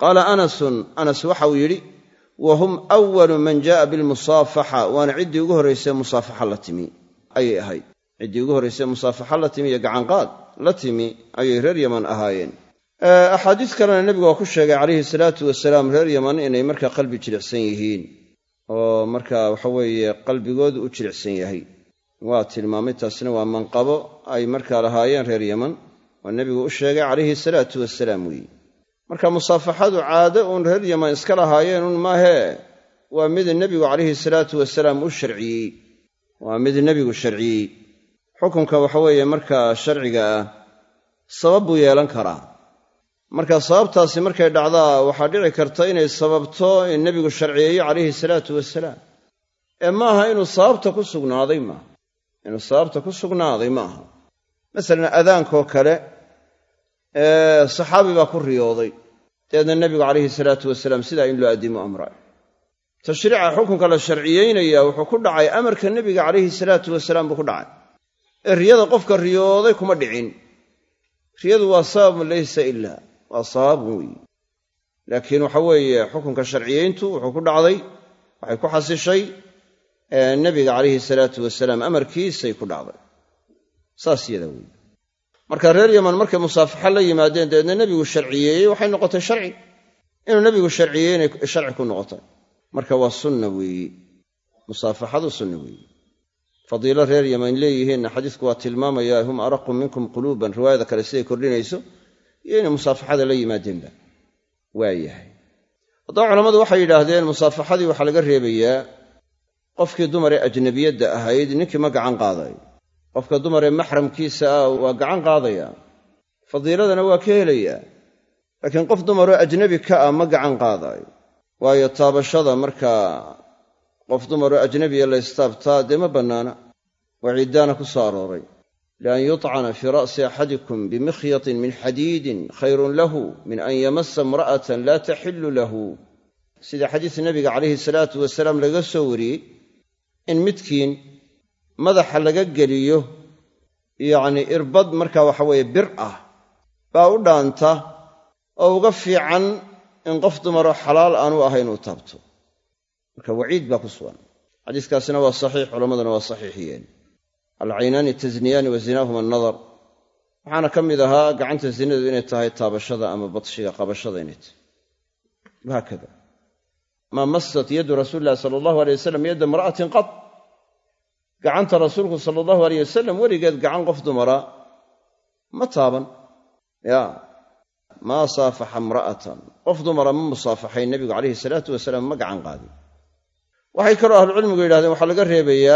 qaala anas waxa uu yidhi wa hum awalu man jaa'a bilmusaafaxa waana ciddii ugu horraysay musaafaxa la timi ayay ahayd ciddii ugu horraysay musaafaxa la timi iyo gacanqaad la timi ayay reer yaman ahaayeen axaadiis kalena nebigu waa ku sheegay calayhi salaatu wasalaam reer yaman inay markaa qalbi jilicsan yihiin oo markaa waxa weeye qalbigoodu u jilicsan yahay waa tilmaamay taasina waa manqabo ay markaa lahaayeen reer yaman waa nebigu u sheegay calayhi salaatu wasalaam weeye marka musaafaxadu caado uun reer yaman iska lahaayeen un maahee waa mid nebigu calayhi salaatu wasalaam u sharciyey waa mid nebigu sharciyey xukunka waxa weeye markaa sharciga ah sabab buu yeelan karaa marka sababtaasi markay dhacdaa waxaa dhici karta inay sababto in nebigu sharciyeeyo calayhi salaatu wasalaam maaha inuu sababta ku sugnaaday maaha inuu sababta ku sugnaaday maaha masalan adaankoo kale saxaabi baa ku riyooday dabeedna nebigu calayhi salaatu wasalaam sidaa in loo addimo amray tashriica xukunka la sharciyeynaya wuxuu ku dhacay amarka nebiga calayhi salaatu wasalaam buu ku dhacay riyada qofka riyooday kuma dhicin riyadu waa sababun laysa ilaa waa sababun weeye laakiin waxa weeye xukunka sharciyeyntu wuxuu ku dhacday waxay ku xasishay nebiga calayhi salaatu wasalaam amarkiisay ku dhacday saas yada weeye marka reer yaman markay musaafaxa la yimaadeen dabeedna nebigu sharciyeeyey waxay noqotay sharci inuu nebigu sharciyeey inay sharci ku noqotay marka waa sunna weeye musaafaxadu sunna weeye fadiilo reer yaman leeyihiinna xadiisku waa tilmaamayaa hum araqu minkum quluuban riwaayada kale siday kordhinayso iyo inay musaafaxada la yimaadeenba waayahay haddaba culammadu waxay yidhaahdeen musaafaxadii waxaa laga reebayaa qofkii dumaree ajnabiyadda ahayd ninkii ma gacan qaadayo qofka dumaree maxramkiisa ah waa gacan qaadaya fadiiladana waa ka helayaa laakiin qof dumaroo ajnabi ka ah ma gacan qaadaayo waayo taabashada markaa qof dumaroo ajnabiya la istaabtaa dee ma bannaana waciiddaana ku soo arooray lian yutcana fii ra'si axadikum bimikhyatin min xadiidin khayrun lahu min an yamassa imra'atan laa taxillu lahu sida xadiis nebiga calayhi salaatu wasalaam laga soo wariyey in midkiin madaxa laga geliyo yacnii irbad markaa waxa weeye bir ah baa u dhaanta oo uga fiican in qof dumaroo xalaal aanu ahayn uu taabto marka waciid baa ku sugan xadiiskaasina waa saxiix culammaduna waa saxiixiyeen alcaynaani tasniyaani wa zinaahuma annadar waxaana ka mid ahaa gacanta zinadu inay tahay taabashada ama badshiga qabashada inay tahay wahaakada maa massat yadu rasuuli illahi sala allahu alay wasalam yadda imra'atin qad gacanta rasuulku sala allahu alayh wasalam weligeed gacan qof dumara ma taaban maa saafaxa imra'atan qof dumara ma musaafaxayn nebigu calayhi salaatu wasalaam ma gacan qaadin waxay kaloo ahlucilmigu yidhahdeen waxaa laga reebayaa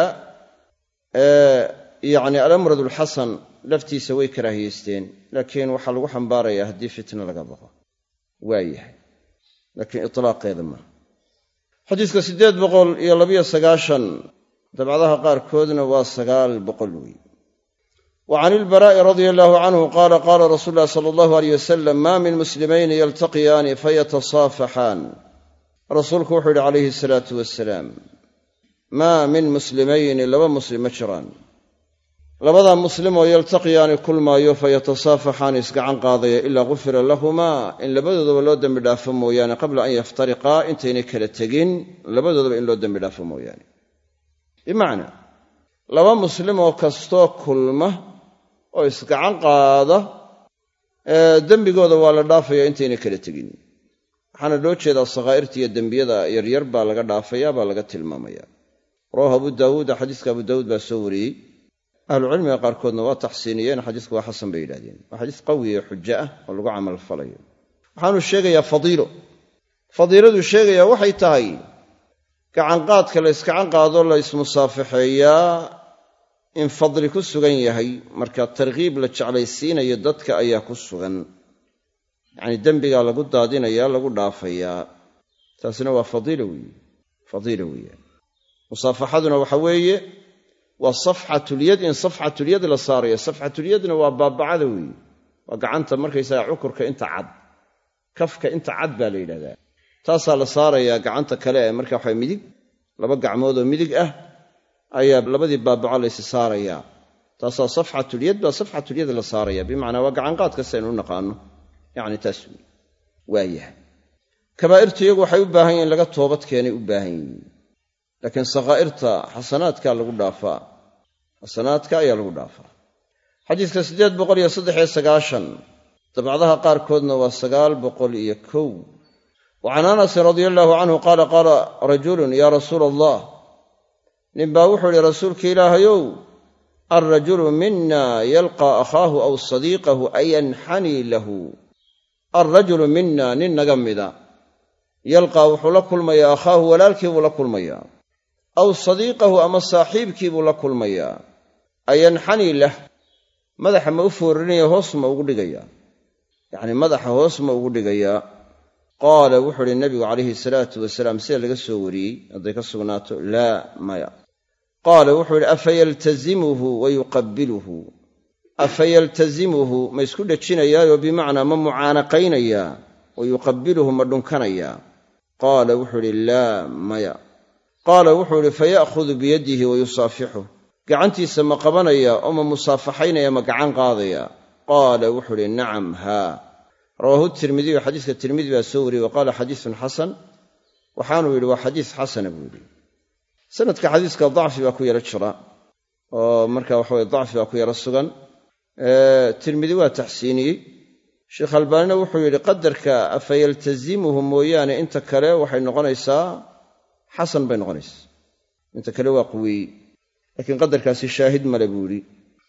yacni alamrad alxasan laftiisa way karaahiyeysteen laakiin waxaa lagu xambaarayaa haddii fitna laga baqo waayahay laakiin itlaaqeeda maaha xadiiska 829 dabcadaha qaarkoodna waa 900 wey wa can ilbaraa'i radia allahu canhu qaala qaala rasuulu llahi sala allahu alayh wasalam maa min muslimayni yaltaqiyaani fayatasaafaxaan rasuulku wuxuu yidhi calayhi salaatu wasalaam maa min muslimayni laba muslim ma jiraan labadaa muslim oo yaltaqiyaani kulmaayo fayatasaafaxaan isgacan qaadaya ilaa gufira lahumaa in labadoodaba loo dembi dhaafo mooyaane qabla an yaftariqaa intaynay kala tegin labadoodaba in loo dembi dhaafo mooyaane bimacnaa laba muslim oo kastoo kulma oo isgacan qaada dembigooda waa la dhaafaya intaynay kala tegin waxaana loo jeedaa sakhaa'irta iyo dembiyada yaryar baa laga dhaafaya baa laga tilmaamaya rawaahu abu daawuud xadiiska abu daawuud baa soo wariyey ahlucilmiga qaarkoodna waa taxsiiniyeen xadiisku waa xasan bay yidhahdeen waa xadiis qawi oo xujo ah oo lagu camal falayo waxaanu sheegayaa fadiiladuu sheegayaa waxay tahay gacanqaadka la yskacan qaado la ismusaafaxeeyaa in fadli ku sugan yahay marka targhiib la jeclaysiinayo dadka ayaa ku sugan yacnii dembigaa lagu daadinayaa lagu dhaafayaa taasina waa fadiila weeye musaafaxaduna waxa weeye waa safxatulyad in safxatulyad la saarayo safxatulyadna waa baabacada weeye waa gacanta markaysaga cukurka inta cad kafka inta cad baa la yidhahdaa taasaa la saarayaa gacanta kale ee marka waxa midig laba gacmood oo midig ah ayaa labadii baabaco laysi saarayaa taasaa safxatulyad baa safxatulyad la saaraya bimacnaa waa gacanqaadka saynu u naqaano yacni taas waayahay kabaa'irtu iyagu waxay u baahan yihiin laga toobad keenay u baahan yihiin laakiin sakaa'irta xasanaadka lagu dhaafaa xasanaadka ayaa lagu dhaafaa xadiiska 893 dabcadaha qaarkoodna waa 901 وعن أنس رضي الله عنه قال قال رجل يا رسول الله نبا وحو لرسولك إلهيو الرجل منا يلقى أخاه أو صديقه أن ينحني له الرجل منا ننقمدا يلقى وحو لكل ميا أخاه ولالك ولكل ميا أو صديقه أما صاحبك ولكل ميا أن ينحني له ماذا حما أفورني هوسم وقدقيا يعني ماذا حوسم وقدقيا قال وحر النبي عليه الصلاة والسلام سير لك السوري أضيك السغنات لا مايا قال وحر أفيلتزمه ويقبله أفيلتزمه ما يسكد تشينيا وبمعنى من معانقينيا ويقبله مدنكنيا قال وحر لا مايا قال وحر فيأخذ بيده ويصافحه قعنتي سما قبنيا أما مصافحين يا مقعان قاضيا قال وحر نعم ها رواه الترمذي وحديث الترمذي والسوري وقال حديث حسن وحانوا يلو حديث حسن بولي سندك حديثك ضعف باكو يرى الشراء ومركا وحوي ضعف باكو يرى السغن الترمذي وتحسيني شيخ الباني وحوي لقدرك أفيلتزمهم ويانا انت كلا وحي نغنيسا حسن بين غنيس انت كلا وقوي لكن قدرك سي شاهد ملبولي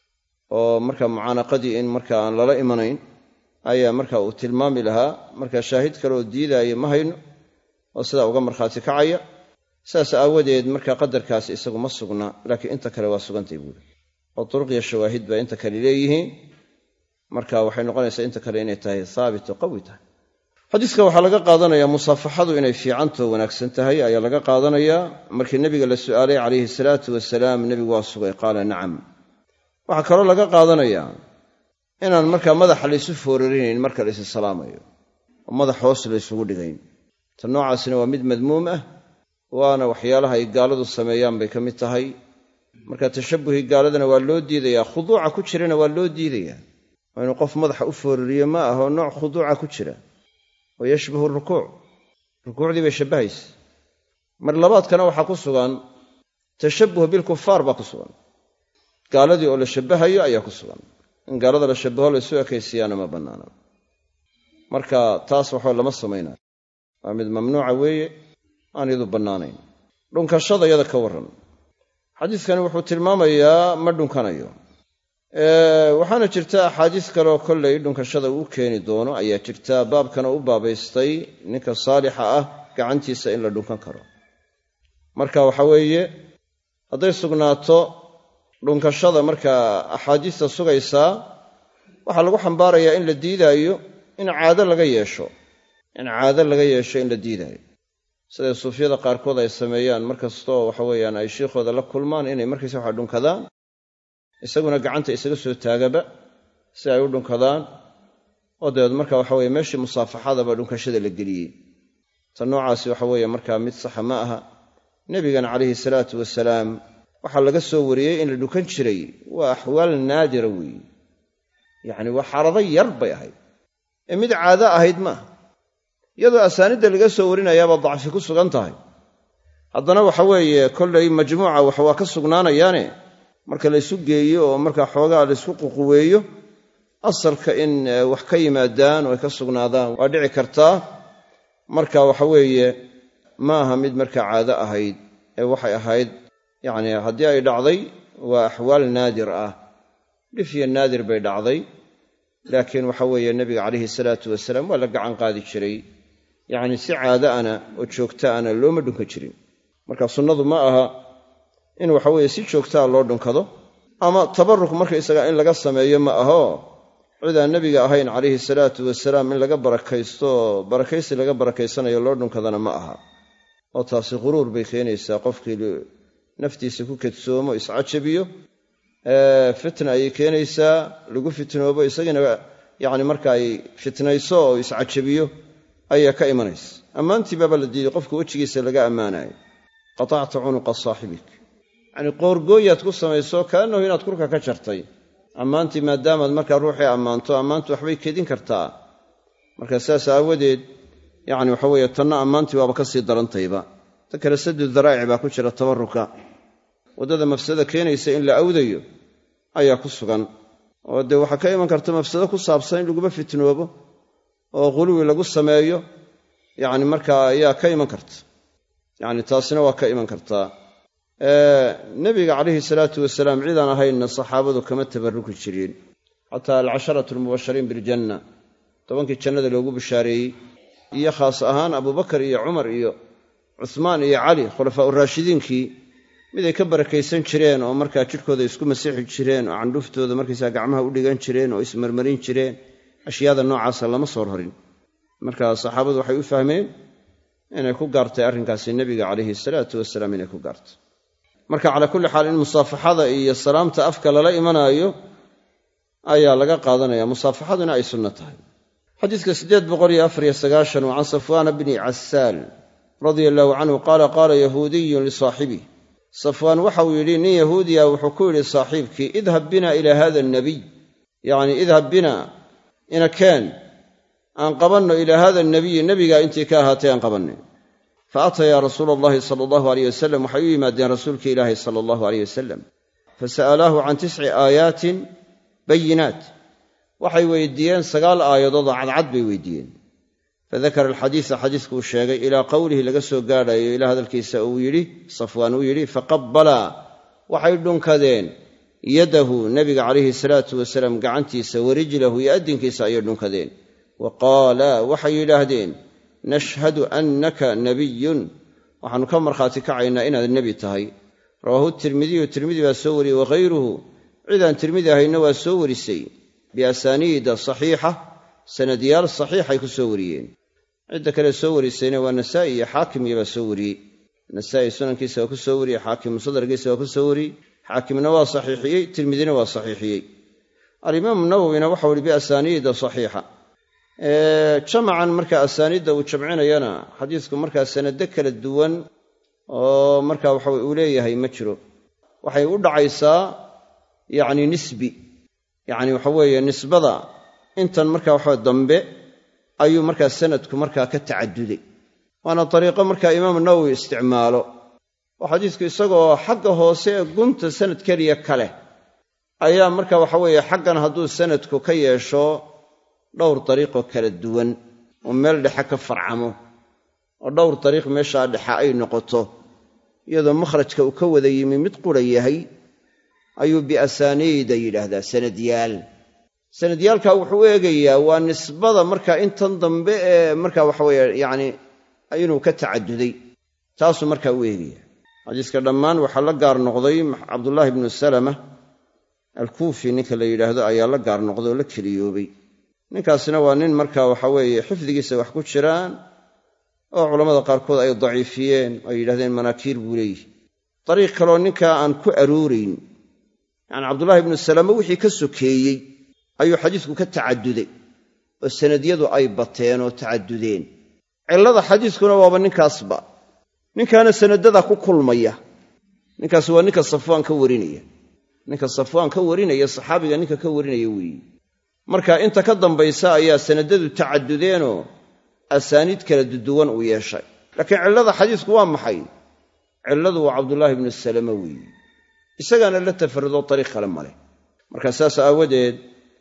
ومركا معانا قدي ان مركا لا إيمانين ayaa marka uu tilmaami lahaa marka shaahid kale oo diidayo ma hayno oo sida uga marxaati kacaya saas aawadeed marka qadarkaas isagu ma sugna laakiin inta kale waa sugantay buuli oo turuq iyo shawaahid ba inta kale leeyihiin marka waxay noqonaysaa inta kale inay tahay thaabit oo qawi tahay xadiiska waxa laga qaadanayaa musaafahadu inay fiicanto wanaagsan tahay ayaa laga qaadanayaa markii nabiga la su'aalay calayhi salaatu wasalaam nabigu waa sugay qaala nacam waxa kale laga qaadanayaa inaan markaa madaxa la isu foorarinayn marka la is salaamayo oo madax hoos la isugu dhigayn tan noocaasina waa mid madmuum ah waana waxyaalaha ay gaaladu sameeyaan bay ka mid tahay marka tashabbuhi gaaladana waa loo diidayaa khuduuca ku jirana waa loo diidayaa waa inuu qof madaxa u foorariyo ma aha oo nooc khuduuca ku jira oo yashbahu rukuucdii bay shabbahaysa mar labaadkana waxaa ku sugan tashabbuh bilkufaar baa ku sugan gaaladii oo la shabbahayo ayaa ku sugan in gaalada la shabaho la isu ekaysiyaana ma bannaana marka taas waxba lama samaynayo waa mid mamnuuca weeye aan iyadu bannaanayn dhunkashada iyada ka warran xadiiskani wuxuu tilmaamayaa ma dhunkanayo waxaana jirta axaadiis kale oo kollay dhunkashada uu keeni doono ayaa jirta baabkana u baabaystay ninka saalixa ah gacantiisa in la dhunkan karo marka waxa weeye hadday sugnaato dhunkashada marka axaadiista sugaysaa waxaa lagu xambaarayaa in la diidaayo in caado laga yeesho in la diidaayo siday suufiyada qaarkood ay sameeyaan markastoo waxa weeyaan ay shiikhooda la kulmaan inay markiisa waxa dhunkadaan isaguna gacanta isaga soo taagaba si ay u dhunkadaan oo dabeed marka waxa weeye meeshii musaafaxadaba dhunkashada la geliyey tan noocaasi waxa weeye markaa mid saxa ma aha nebigana calayhi salaatu wasalaam waxaa laga soo wariyey in la dhukan jiray waa axwaal naadira weeye yacni waa xaalado yar bay ahayd ee mid caado ahayd maaha iyadoo asaanidda laga soo warinayaaba dacfi ku sugan tahay haddana waxa weeye kollay majmuuca wax waa ka sugnaanayaane marka la isu geeyo oo marka xoogaa la isku ququweeyo asalka in wax ka yimaadaan oo ay ka sugnaadaan waa dhici kartaa marka waxa weeye ma aha mid marka caado ahayd ee waxay ahayd yacni haddii ay dhacday waa axwaal naadir ah dhif iyo naadir bay dhacday laakiin waxa weeye nebiga calayhi salaatu wasalaam waa la gacan qaadi jiray yacni si caado ana oo joogta ana looma dhunkan jirin marka sunnadu ma aha in waxa weeye si joogtaa loo dhunkado ama tabarruk markaysaga in laga sameeyo ma aho cidaan nebiga ahayn calayhi salaatu wasalaam in laga barakaysto barakaysi laga barakaysanayo loo dhunkadana ma aha oo taasi quruur bay keenaysaa qofkii naftiisa ku kadsoomo iscajabiyo fitna ayay keenaysaa lagu fitnoobo isagina yacni marka ay fitnayso oo iscajabiyo ayaa ka imanaysa ammaantii baaba la diiday qofka wejigiisa laga ammaanayo qatacta cunuqa saaxibik yacni qoorgooyaad ku samayso kaannahu inaad kurka ka jartay ammaantii maadaamaad markaa ruuxii ammaanto ammaantu waxbay kedin kartaa marka saas aawadeed yacni waxa weeye tanna ammaantii waaba ka sii darantayba ta kale saddu daraa'ic baa ku jira tabarruka waddada mafsada keenaysa in la awdayo ayaa ku sugan oo dee waxaa ka iman karta mafsado ku saabsan in laguba fitnoobo oo ghuluwi lagu sameeyo yacni markaa ayaa ka iman karta yacni taasina waa ka iman kartaa nebiga calayhi salaatu wasalaam cidaan ahaynna saxaabadu kama tabarruki jireen xataa alcasharatu almubashariin biljanna 10kii jannada loogu bishaareeyey iyo khaas ahaan abubakar iyo cumar iyo cuhmaan iyo cali khulafaa'u raashidiinkii miday ka barakaysan jireen oo markaa jidhkooda isku masiixi jireen oo candhuuftooda markaysaa gacmaha u dhigan jireen oo ismarmarin jireen ashyaada noocaasa lama soo rorin marka saxaabadu waxay u fahmeen inay ku gaartay arrinkaasi nebiga calayhi salaatu wasalaam inay ku gaartay marka calaa kulli xaal in musaafaxada iyo salaamta afka lala imanaayo ayaa laga qaadanaya musaafaxaduna ay sunno tahay xadiiska 894 wa can safwaan bni casaal radia allahu canhu qaala yahuudiyun lisaaxibih safwaan waxau yidhi nin yahuudiya wuxuu ku yidhi saaxiibkii idhab bina ilaa hada annabiy yacni idhab bina ina keen aan qabanno ilaa hada annabiyi nebigaa intii ka ahaatay aan qabanno fa atayaa rasuula allahi sala allahu alayh wasalam waxay u yimaadeen rasuulkii ilaahi sala allahu alayh wasalam fasa'alaahu can 9 aayaatin bayinaat waxay weydiiyeen 9 aayadood oo cadcad bay weydiiyeen fadakara alxadiisa xadiiskuu sheegay ilaa qowlihi laga soo gaadhayo ilaa hadalkiisa uu yidhi safwaan uu yidhi faqabbalaa waxay dhunkadeen yadahu nebiga calayhi salaatu wasalaam gacantiisa warijlahu iyo addinkiisa ayay dhunkadeen wa qaalaa waxay yidhaahdeen nashhadu annaka nabiyun waxaannu ka markhaati kacaynaa inaad nebi tahay rawaahu tirmidiyu tirmidi baa soo wariyey waghayruhu cidaan tirmidi ahayna waa soo warisay biasaaniida saxiixa sanadyaal saxiixay ku soo wariyeen cidda kale soo warisayna waa nasaa'i iyo xaakim iyobaa soo wariyey nasaa'i sunankiisa waa ku soo wariyey xaakim musadarkiisa waa ku soo wariyey xaakimna waa saxiixiyey tirmidina waa saxiixiyey alimaamu nawowina waxau ihi biasaaniida saxiixa jamacan markaa asaaniidda uu jamcinayana xadiisku markaa sanado kala duwan oo markaa waxa uu leeyahay ma jiro waxay u dhacaysaa yacni nisbi yacni waxa weeye nisbada intan markaa waxa dambe ayuu markaa sanadku markaa ka tacaduday waana dariiqo markaa imaamu nawowi isticmaalo oo xadiisku isagoo xagga hoose ee gunta sanad keliya kale ayaa markaa waxa weeye xaggan hadduu sanadku ka yeesho dhowr dariiqoo kala duwan oo meel dhexe ka farcamo oo dhowr dariiq meeshaa dhexe ay noqoto iyadoo makhrajka uu ka wada yimi mid qura yahay ayuu biasaaniida yidhaahdaa sanadyaalkaa wuxuu u eegayaa waa nisbada markaa intan dambe ee markaa waxa weeye yacni inuu ka tacaduday taasuu markaa u eegaya xadiiska dhammaan waxaa la gaar noqday cabdullaahi ibnu salama alkuufi ninka la yidhaahdo ayaa la gaar noqday oo la keliyoobay ninkaasina waa nin markaa waxa weeye xifdigiisa wax ku jiraan oo culammada qaarkood ay daciifiyeen oo ay yidhahdeen manaakiir buu leeyihi dariiq kaloo ninkaa aan ku aruurayn yacni cabdullaahi ibnu salama wixii ka sokeeyey ayuu xadiisku ka tacaduday oo sanadyadu ay bateen oo tacadudeen cillada xadiiskuna waaba ninkaasba ninkaana sanadada ku kulmaya ninkaas waa ninka safwaan ka warinaya saxaabiga ninka ka warinaya weeye marka inta ka dambaysa ayaa sanadadu tacadudeenoo asaaniid kala duwan uu yeeshay laakiin cillada xadiisku waa maxay cilladu waa cabdullaahi ibnu salama weeye isagaana la tafarrudo dariiq kale male marka saas aawadeed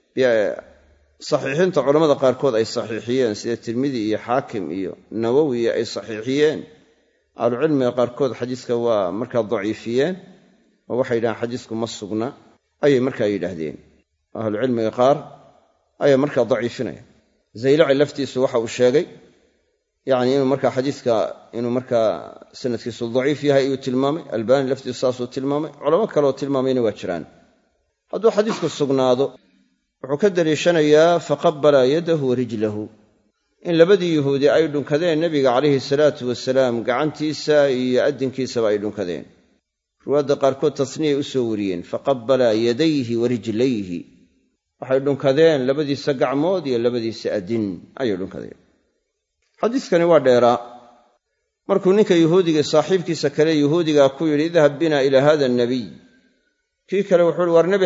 saxiixinta culammada qaarkood ay saxiixiyeen sida tirmidi iyo xaakim iyo nawowi ay saxiixiyeen ahlucilmiga qaarkood xadiiska waa markaa daciifiyeen oo waxay yidhahaan xadiisku ma sugna ayay markaa yidhaahdeen ahlucilmiga qaar ayaa markaa daciifinaya zaylaci laftiisu waxa uu sheegay yacni inuu markaa xadiiska inuu markaa sanadkiisu daciif yahay ayuu tilmaamay albaani laftiisu saasuu tilmaamay culamo kaleoo tilmaamayna waa jiraan hadduu xadiisku sugnaado wuxuu ka daliishanayaa faqabbala yadahu wa rijlahu in labadii yuhuudi ay dhunkadeen nebiga calayhi salaatu wasalaam gacantiisa iyo addinkiisaba ay dhunkadeen riwaayadda qaarkood tasniyay u soo wariyeen faqabbala yadayhi wa rijlayhi waxay dhunkadeen labadiisa gacmood iyo labadiisa addin ayay dhunkadeen xadiiskani waa dheeraa markuu ninka yuhuudiga saaxiibkiisa kale yuhuudigaa ku yidhi idhab bina ilaa hada annabiy kii kale wuxuu uhi war nebi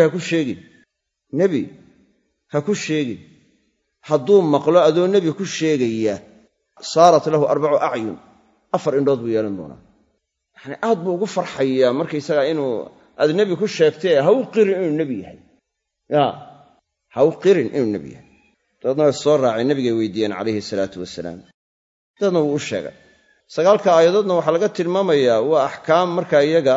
ha ku sheegin hadduu maqlo adoo nebi ku sheegaya saarat lahu 4 acyun, 4 indhood buu yeelan doonaa. yani aad buu ugu farxayaa markaysaga inuu aad nebi ku sheegtee ha u qirin inuu nebi yahay, ha u qirin inuu nebi yahay. dabeedna way soo raaceen, nebigay weydiiyeen calayhi salaatu wasalaam, dabeedna wuu u sheegay. 9 aayadoodna waxaa laga tilmaamayaa waa axkaam markaa iyaga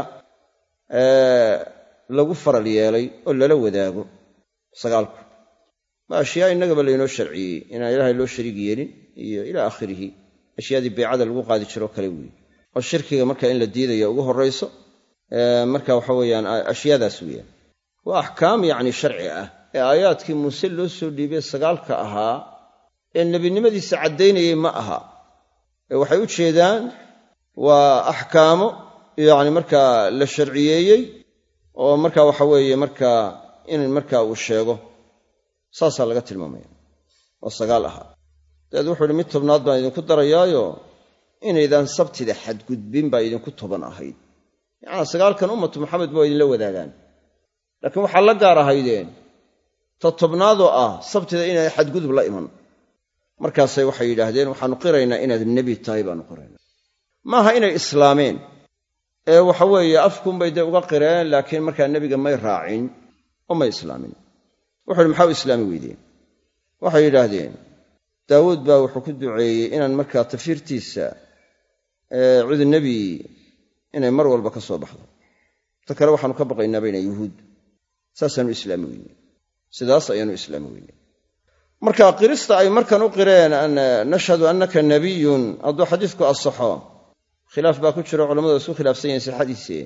lagu faral yeelay oo lala wadaago. 9ku waa ashyaa innagaba laynoo sharciyey inaan ilaahay loo shariig yeelin iyo ilaa aakhirihi, ashyaadii beecada lagu qaadi jiroo kale weeye, oo shirkiga marka in la diidaya ugu horrayso. marka waxa weeyaan ashyaadaas weeyaan waa axkaam yacni sharci ah ee aayaadkii muuse loo soo dhiibay 9ka ahaa ee nebinimadiisa caddaynayay ma aha, ee waxay u jeedaan waa axkaamo yacni markaa la sharciyeeyey oo marka waxa weeye markaa in markaa uu sheego saasaa laga tilmaamaya, oo 9 ahaa. dabeed wuxuu ihi mid 10aad baan idinku darayaayo inaydaan sabtida xadgudbin baa idinku 10 ahayd. yacnaa 9kan ummatu maxamed ba idinla wadaagaan, laakiin waxaa la gaar ahaydeen ta 10aadoo ah sabtida inay xadgudub la iman. markaasay waxay yidhaahdeen waxaanu qiraynaa inaad nebi tahay baanu qiraynaa. maaha inay islaameen ee waxa weeye afkunbay dee uga qireen, laakiin markaa nebiga may raacin oo may islaamin. wuxuu ihi maxaa u islaami weydeen? waxay yidhaahdeen daawuud baa wuxuu ku duceeyey inaan markaa tafiirtiisa cid nebi inay mar walba ka soo baxdo, ta kale waxaanu ka baqaynaa bayna yuhuud. saasaanu islaami weyne, sidaas ayaanu islaami weyne. marka qirista ay markan u qireen nashhadu annaka nabiyun, hadduu xadiisku asaxo, khilaaf baa ku jiro, culammadu isku khilaafsan yihiin sixadiisii,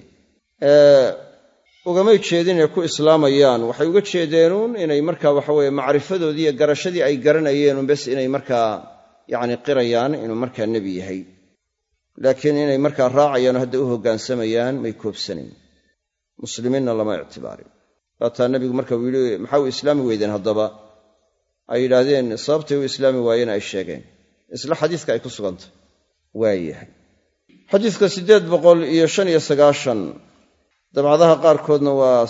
ugamay jeedin inay ku islaamayaan, waxay uga jeedeenuun inay markaa waxa weeye macrifadoodii iyo garashadii ay garanayeen bes inay markaa yacni qirayaan inuu markaa nebi yahay, laakiin inay markaa raacayaanoo hadda u hoggaansamayaan may koobsanayn. muslimiinna lama ictibaarin. waataa nebigu marka uu yidhi maxaa u islaami weydeen haddaba, ay yidhaahdeen sababtay u islaami waayeen ay sheegeen, isla xadiiska ay ku sugantay. waayahay xadiiska 895 dabcadaha qaarkoodna waa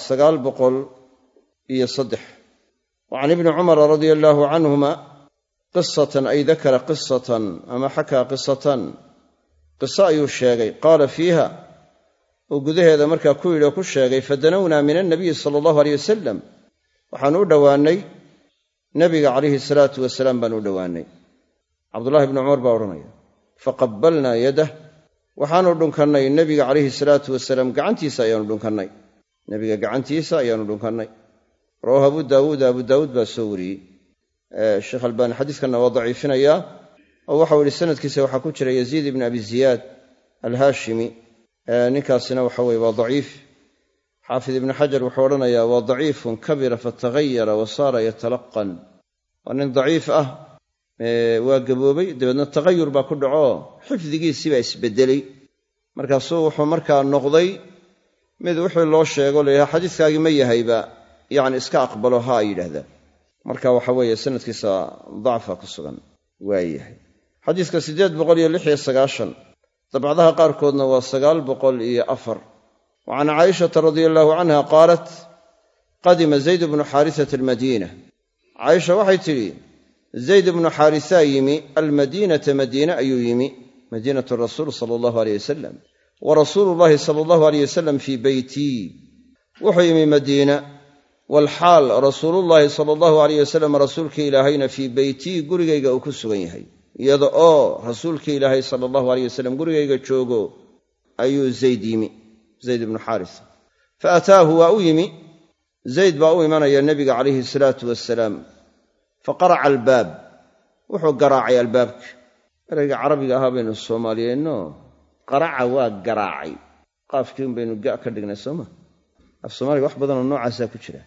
903. وعن ابن عمر رضي الله عنهما قصة أي ذكر قصة أما حكى قصة قصة يشاغي قال فيها وقده هذا مركا كويل وكشاغي فدنونا من النبي صلى الله عليه وسلم وحنو دواني نبي عليه الصلاة والسلام بنو دواني عبد الله بن عمر باورني فقبلنا يده waxaanu dhunkannay nebiga calayhi salaatu wasalaam gacantiisa ayaanu dhunkannay, nebiga gacantiisa ayaanu dhunkannay. rawaahu abu daawuud baa soo wariyey. sheekh albaani xadiiskanna waa daciifinayaa oo waxau yidhi sanadkiisa waxaa ku jira yaziid ibn abi ziyaad alhaashimi, ninkaasina waxa weye waa daciif. xaafid ibnu xajar wuxuu odhanayaa waa daciifun kabira fatahayara wa saara yatalaqan, waa nin daciif ah, waa gaboobay, dabeedna tagayur baa ku dhaco, xifdigiisii baa isbedelay. markaasuu wuxuu markaa noqday mid wixii loo sheego leeyahay xadiiskaagii ma yahayba yacni iska aqbalo ha ay yidhaahdaan. marka waxa weeye sanadkiisa dacfa ku sugan. waayahay xadiiska 896 dabcadaha qaarkoodna waa 904. وعن عائشة رضي الله عنها قالت قدم زيد بن حارثة المدينة. عائشة waxay tidhi زيد بن حارثة يمي المدينة مدينة أي يمي مدينة الرسول صلى الله عليه وسلم، ورسول الله صلى الله عليه وسلم في بيتي، وحيمي مدينة والحال رسول الله صلى الله عليه وسلم رسولك إلهينا في بيتي قريقا أكسوينهي يدعو رسولك إلهي صلى الله عليه وسلم قريقا تشوقو أي زيد يمي زيد بن حارثة. فأتاه وأويمي زيد بأويمنا يا النبي عليه الصلاة والسلام فقرع الباب، وحو قراعي البابك رجع عربي أها بين الصوماليين قرع وقراعي قاف كيم بين القاء كردقنا السوما الصومالي واحد بدنا النوع عسا كتشرة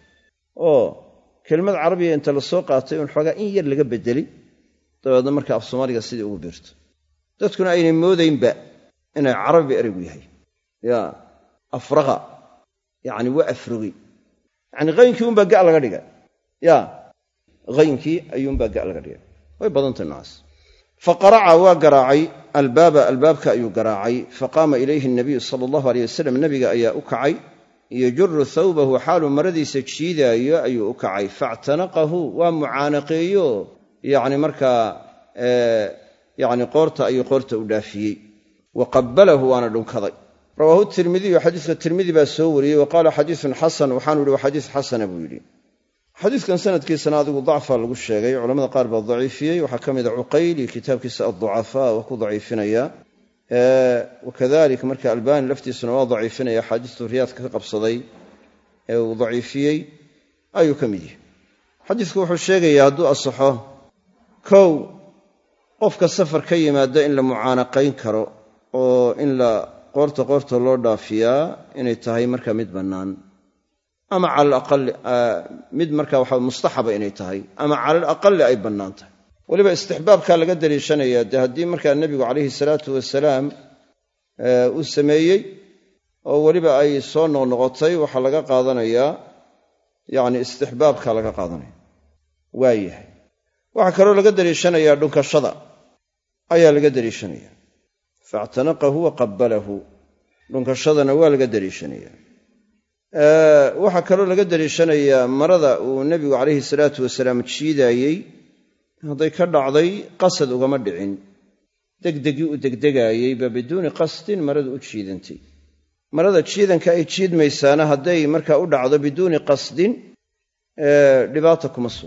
كلمة عربية انت للسوق عطيون حقا إن ير لقى بدلي طيب هذا مركب الصومالي قصيدي وبرت تتكون أين موذين باء إن عربي أرويهي يا أفرغا يعني وأفرغي يعني غين كيوم بقى على غريقة يا غينكي أيوم بقى على غريقة ويبضنت الناس. فقرع وقراعي الباب كأيو قراعي، فقام إليه النبي صلى الله عليه وسلم النبي أيا أكعي يجر ثوبه حال مردي سجشيدا أيو أكعي فاعتنقه ومعانقيه يعني مركا yacni qoorta ayuu qoorta u dhaafiyey wa qabbalahu waana dhunkaday rawaahu tirmidiyu xadiiska tirmidi baa soo wariyey wa qaala xadiisun xasan waxaanu yidhi waa xadiis xasana buu yidhi xadiiskan sanadkiisana adigu dacfa lagu sheegay culamada qaar baa daciifiyey waxaa ka mida cuqayli kitaabkiisa adducafaa waa ku daciifinaya wakadalika marka albani laftiisuna waa daciifinaya axaadiistu riyaadka ka qabsaday ee uu daciifiyey ayuu ka mid yahay xadiisku wuxuu sheegayaa hadduu asaxo kow qofka safar ka yimaada in la mucaanaqayn karo oo in la qoorta loo dhaafiyaa inay tahay marka mid bannaan ama cala alaqali mid marka waxa mustaxaba inay tahay ama cala alaqali ay bannaan tahay weliba istixbaabkaa laga daliishanayaa dee haddii markaa nebigu calayhi salaatu wasalaam uu sameeyey oo weliba ay soo noqnoqotay waxaa laga qaadanayaa yacni istixbaabkaa laga qaadanaya waayahay waxaa kaloo laga daliishanayaa dhunkashada ayaa laga daliishanaya faactanaqahu wa qabbalahu dhunkashadana waa laga daliishanayaa waxaa kaloo laga daliishanayaa marada uu nebigu calayhi salaatu wasalaam jiidaayey hadday ka dhacday qasad ugama dhicin degdegii u degdegaayey ba biduuni qasdin marada u jiidantay marada jiidanka ay jiidmaysaana hadday markaa u dhacdo biduuni qasdin dhibaata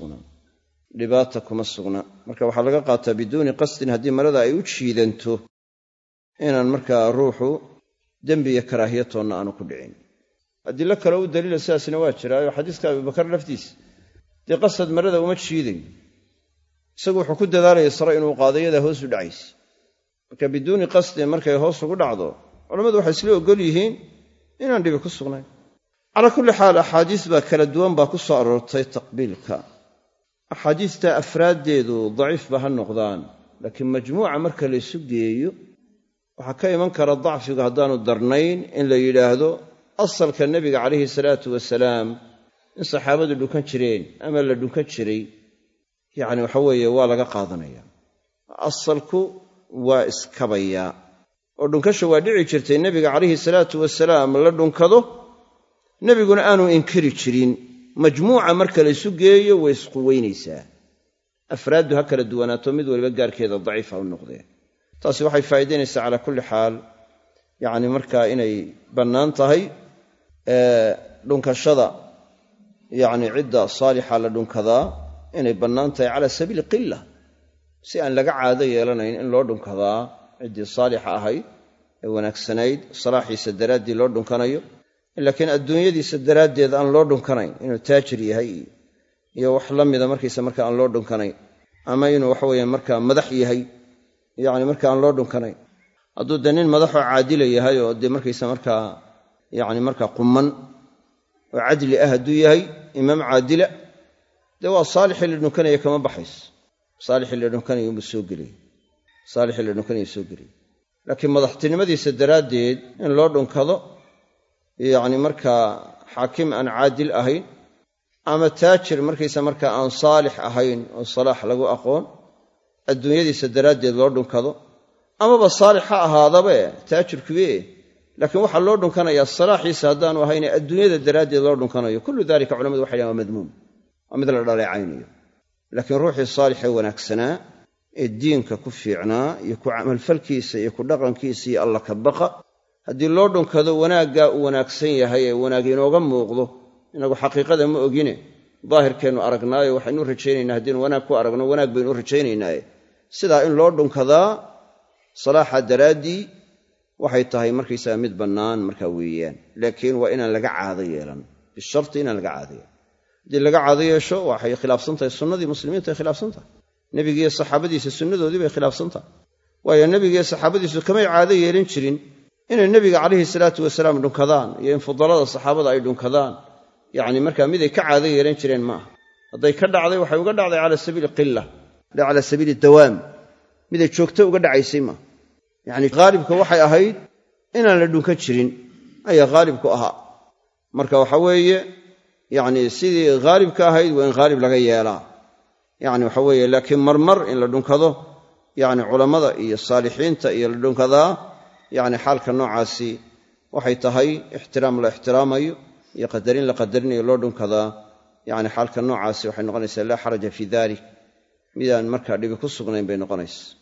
kuma sugna marka waxaa laga qaataa biduuni qasdin haddii marada ay u jiidanto inaan markaa ruuxu dembi iyo karaahiyatoonna aanu ku dhicin adilo kale u daliila sidaasna waa jiraayo xadiiska abubakar laftiisa dee qasad marada uma jiidayo isagu wuxuu ku dadaalaya sare inuu qaadayada hoos u dhacaysa marka biduuni qasdin markay hoos ugu dhacdo culammadu waxay isla ogol yihiin inaan dhibi ku sugnayn calaa kulli xaal axaadiis baa kala duwan baa ku soo aroortay taqbiilka axaadiista afraaddeedu daciifba ha noqdaan laakiin majmuuca marka la isu geeyo waxaa ka iman kara dacfigu haddaanu darnayn in la yidhaahdo asalka nebiga calayhi salaatu wasalaam in saxaabadu dhunkan jireen ama la dhunkan jiray yacni waxa weeye waa laga qaadanaya asalku waa iskabayaa oo dhunkasha waa dhici jirtay nebiga calayhi salaatu wasalaam la dhunkado nebiguna aanu inkiri jirin majmuuca marka la isu geeyo way isquweynaysaa afraaddu ha kala duwanaato mid waliba gaarkeeda daciif ha u noqdee taasi waxay faa'iidaynaysaa calaa kulli xaal yacni markaa inay bannaan tahay dhunkashada yacni cidda saalixa la dhunkadaa inay bannaan tahay cala sabiili qilla si aan laga caado yeelanayn in loo dhunkadaa ciddii saalixa ahayd ee wanaagsanayd salaaxiisa daraaddii loo dhunkanayo laakiin adduunyadiisa daraaddeed aan loo dhunkanayn inuu taajir yahay iyo wax la mida markiisa marka aan loo dhunkanayn ama inuu waxaweeye markaa madax yahay yacni marka aan loo dhunkanayn hadduu dee nin madaxoo caadila yahay oo dee markaysa markaa yacni markaa qumman oo cadli ah hadduu yahay imaam caadila dee waa saalixii la dhunkanaya kama baxayso saalixii la dhunkanaya unbuu soo gelaya saalixii la dhunkanaya soo gelaya laakiin madaxtinimadiisa daraaddeed in loo dhunkado yacni markaa xaakim aan caadil ahayn ama taajir markaysa markaa aan saalix ahayn oo salaax lagu aqoon adduunyadiisa daraaddeed loo dhunkado amaba saalix ha ahaadabe taajirkuye laakiin waxaa loo dhunkanayaa salaaxiisa haddaanu ahayne adduunyada daraaddeed loo dhunkanayo kullu daalika culamadu waxay dhahan waa madmuum waa mid la dhaleecaynayo laakiin ruuxii saalixee wanaagsanaa ee diinka ku fiicnaa iyo ku camalfalkiisa iyo ku dhaqankiisa iyo alla ka baqa haddii loo dhunkado wanaaggaa uu wanaagsan yahay ee wanaag inooga muuqdo inagu xaqiiqada ma ogine daahirkeennu aragnaayo waxaynu rajaynaynaa haddiinu wanaag ku aragno wanaag baynu rajaynaynaye sidaa in loo dhunkadaa salaaxa daraaddii waxay tahay markaysaga mid bannaan markaa weeyaan laakiin waa inaan laga caado yeelan bisharti inaan laga caado yeelan haddii laga caado yeesho waxay khilaafsan tahay sunnadii muslimiinta ay khilaafsan tahay nebigiiyo saxaabadiisa sunnadoodii bay khilaafsan tahay waayo nebigiiyo saxaabadiisu kamay caado yeelin jirin inay nebiga calayhi salaatu wasalaam dhunkadaan iyo in fudalada saxaabada ay dhunkadaan yacni markaa miday ka caado yeelan jireen maaha hadday ka dhacday waxay uga dhacday cala sabiili qilla cala sabiili dawaam miday joogto uga dhacaysay maaha yacni haalibka waxay ahayd inaan la dhunkan jirin ayaa haalibku ahaa marka waxa weeye yacni sidii haalibka ahayd waa in haalib laga yeelaa yacni waxa weeye laakiin marmar in la dhunkado yacni culammada iyo saalixiinta iyo la dhunkadaa yacni xaalka noocaasi waxay tahay ixtiraam la ixtiraamayo iyo qadarin la qadarinayo loo dhunkadaa yacni xaalka noocaasi waxay noqonaysaa laa xaraja fii dalik midaan markaa dhibi ku sugnayn bay noqonaysa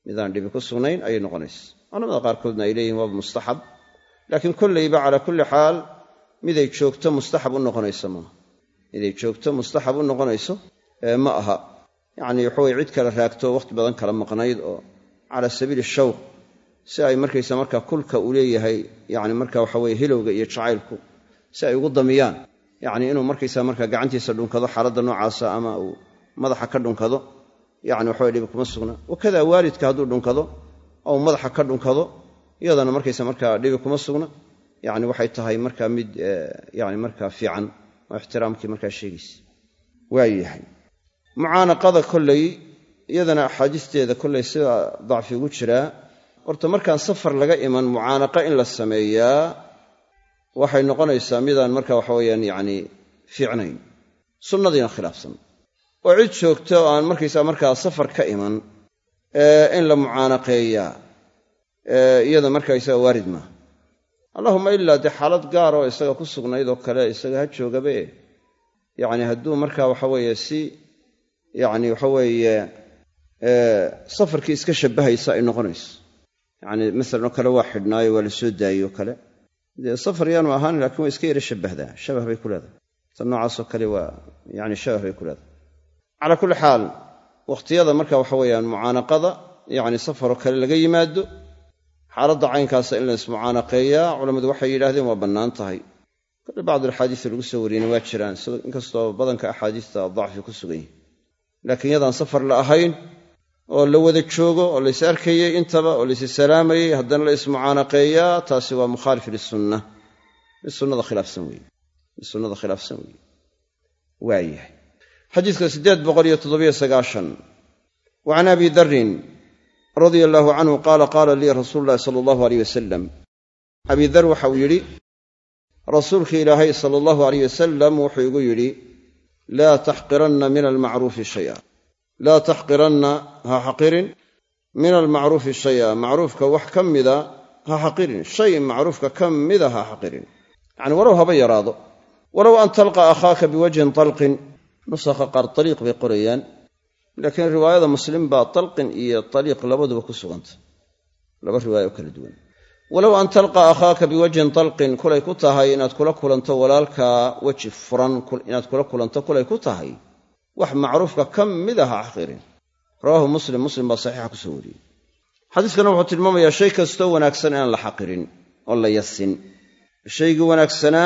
midaan dhibi ku sugnayn ayay noqonaysa culamada qaarkoodna ay leeyihin waaba mustaxab laakiin kollayba calaa kulli xaal miday joogto mustaxab u noqonayso maaha miday joogto mustaxab u noqonayso ma aha yacni waxaweye cid kale raagto wakhti badan kala maqnayd oo calaa sabiili shawq si ay markaysa markaa kulka uu leeyahay yacni marka waxaweye hilowga iyo jacaylku si ay ugu damiyaan yacni inuu markaysa markaa gacantiisa dhunkado xaaladda noocaasa ama uu madaxa ka dhunkado yacni waxaweye dhibi kuma sugna wakadaa waalidka hadduu dhunkado ou madaxa ka dhunkado iyadana markaysa markaa dhibi kuma sugna yacni waxay tahay markaa mid yacni markaa fiican oo ixtiraamkii markaa sheegaysa waayahay mucaanaqada kolley iyadana axaadiisteeda kolley sida dacfi ugu jiraa horta markaan safar laga iman mucaanaqa in la sameeyaa waxay noqonaysaa midaan marka waxa weyaan yacni fiicnayn sunnadiina khilaafsan oo cid joogta oo aan markaysaa markaa safar ka iman in la mucaanaqeeyaa iyada markaysaga waarid maaha allahuma ilaa dee xaalad gaar oo isaga ku sugnayd oo kale isaga ha joogabe yacni hadduu markaa waxaweeye si yacni waxaweeye safarkii iska shabbahaysa ay noqonayso yacni masalan oo kale waa xidhnaayo waa la soo daayey oo kale dee safar yaanu ahaan laakiin waa iska yara shabbahdaa shabah bay ku leedahay tan noocaasoo kale waa yacni shabah bay ku leedahay calaa kulli xaal wakhtiyada marka waxa weeyaan mucaanaqada yacni safaroo kale laga yimaado xaaladda caynkaasa in la ismucaanaqeeyaa culammadu waxay yidhaahdeen waa bannaan tahay kale bacdu alxaadiisa lagu soo wariyeyna waa jiraan inkastoo badanka axaadiista dacfi ku sugan yihi laakiin yadaan safar la ahayn oo la wada joogo oo lays arkayey intaba oo lays salaamayey haddana la ismucaanaqeeyaa taasi waa mukhaalif lisunna mid sunnada khilaafsan weeye waayahay xadiiska 897 wa can abi darrin radia allaahu canhu qaala qaala lii rasuulu llahi sala allahu aleyh wasalam abi dar waxa uu yidhi rasuulkii ilaahay sala allahu aleyh wasalam wuxuu igu yidhi laa taxqiranna min almacruufi shaya laa taxqiranna ha xaqirin min almacruufi shaya macruufka wax ka mida ha xaqirin shay macruufka ka mida ha xaqirin yacni walow haba yaraado walow an talqa akhaaka biwajhin talqin nusakha qaar taliiq bay qorayaan laakiin riwaayada muslim baa talqin iyo taliiq labaduba ku suganta laba riwaayo kala duwan walow an talqa akhaaka biwajhin talqin kulay ku tahay inaad kula kulanto walaalkaa weji furan inaad kula kulanto kulay ku tahay wax macruufka ka mid aha xaqirin rawaahu muslim baa saxiixa ku soo wariyey xadiiskana wuxuu tilmaamayaa shay kastoo wanaagsan inaan la xaqirin oo la yasin shaygii wanaagsanaa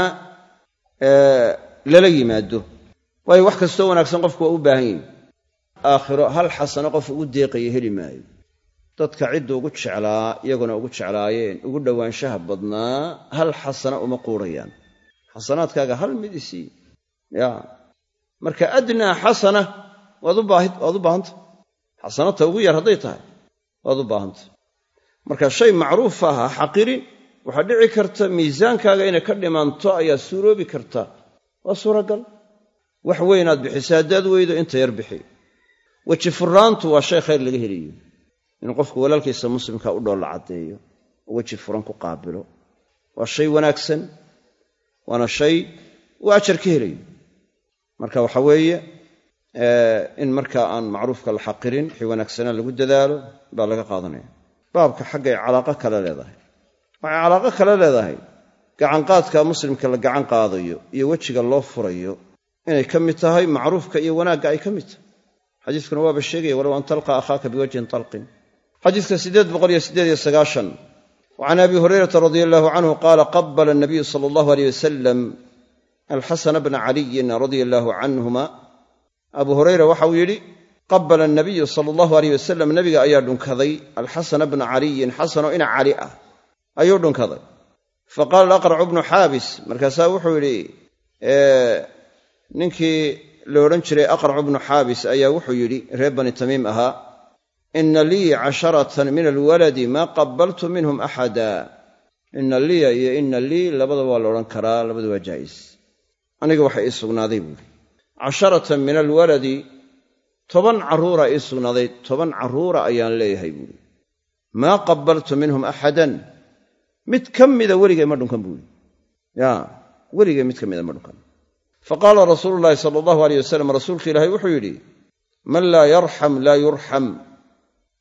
lala yimaado waayo wax kastoo wanaagsan qofku waa u baahan yahi aakhiro hal xasano qof ugu deeqaya heli maayo dadka cidda ugu jeclaa iyaguna ugu jeclaayeen ugu dhowaanshaha badnaa hal xasano uma quurayaan xasanaadkaaga hal mid isii ya marka adnaa xasana waad u baahanta xasanata ugu yar hadday tahay waad u baahanta marka shay macruuf ah ha xaqirin waxaa dhici karta miisaankaaga inay ka dhimanto ayaa suuroobi karta waa suuragal wax weynaad bixisa haddaad weydo inta yar bixi weji furaantu waa shay khayr laga helayo inuu qofku walaalkiisa muslimka u dhoolla caddeeyo oo weji furan ku qaabilo waa shay wanaagsan waana shay uu ajar ka helayo marka waxa weeye in markaa aan macruufka la xaqirin wixii wanaagsanaa lagu dadaalo baa laga qaadanaya baabka xaggay calaaqo kale leedahay waxay calaaqo kale leedahay gacanqaadka muslimka la gacan qaadayo iyo wejiga loo furayo inay ka mid tahay macruufka iyo wanaagga ay ka mid tahay xadiiskuna waaba sheegaya walow an talqa akhaaka biwajhin talqin xadiiska 898 وعن أبي هريرة رضي الله عنه قال قبل النبي صلى الله عليه وسلم الحسن بن علي رضي الله عنهما أبو هريرة وحو يلي قبل النبي صلى الله عليه وسلم نبي أياد كذي الحسن بن علي حسن إن عليئة أياد كذي فقال الأقرع بن حابس مركزا وحو يلي ننكي لو رنشري أقرع بن حابس أيا وحو يلي ريبني تميم أها إن لي 10 من الولد ما قبلت منهم أحدا إن لي لبدا والوران كرا لبدا جائز أنا وحي إسقنادي بولي 10 من الولد 10 عرورة إسقنادي 10 عرورة أيان لي هاي بولي ما قبلت منهم أحدا متكمد ورقة مردن كم بولي يا ورقة متكمد مردن كم فقال رسول الله صلى الله عليه وسلم رسولك إلهي وحيولي من لا يرحم لا يرحم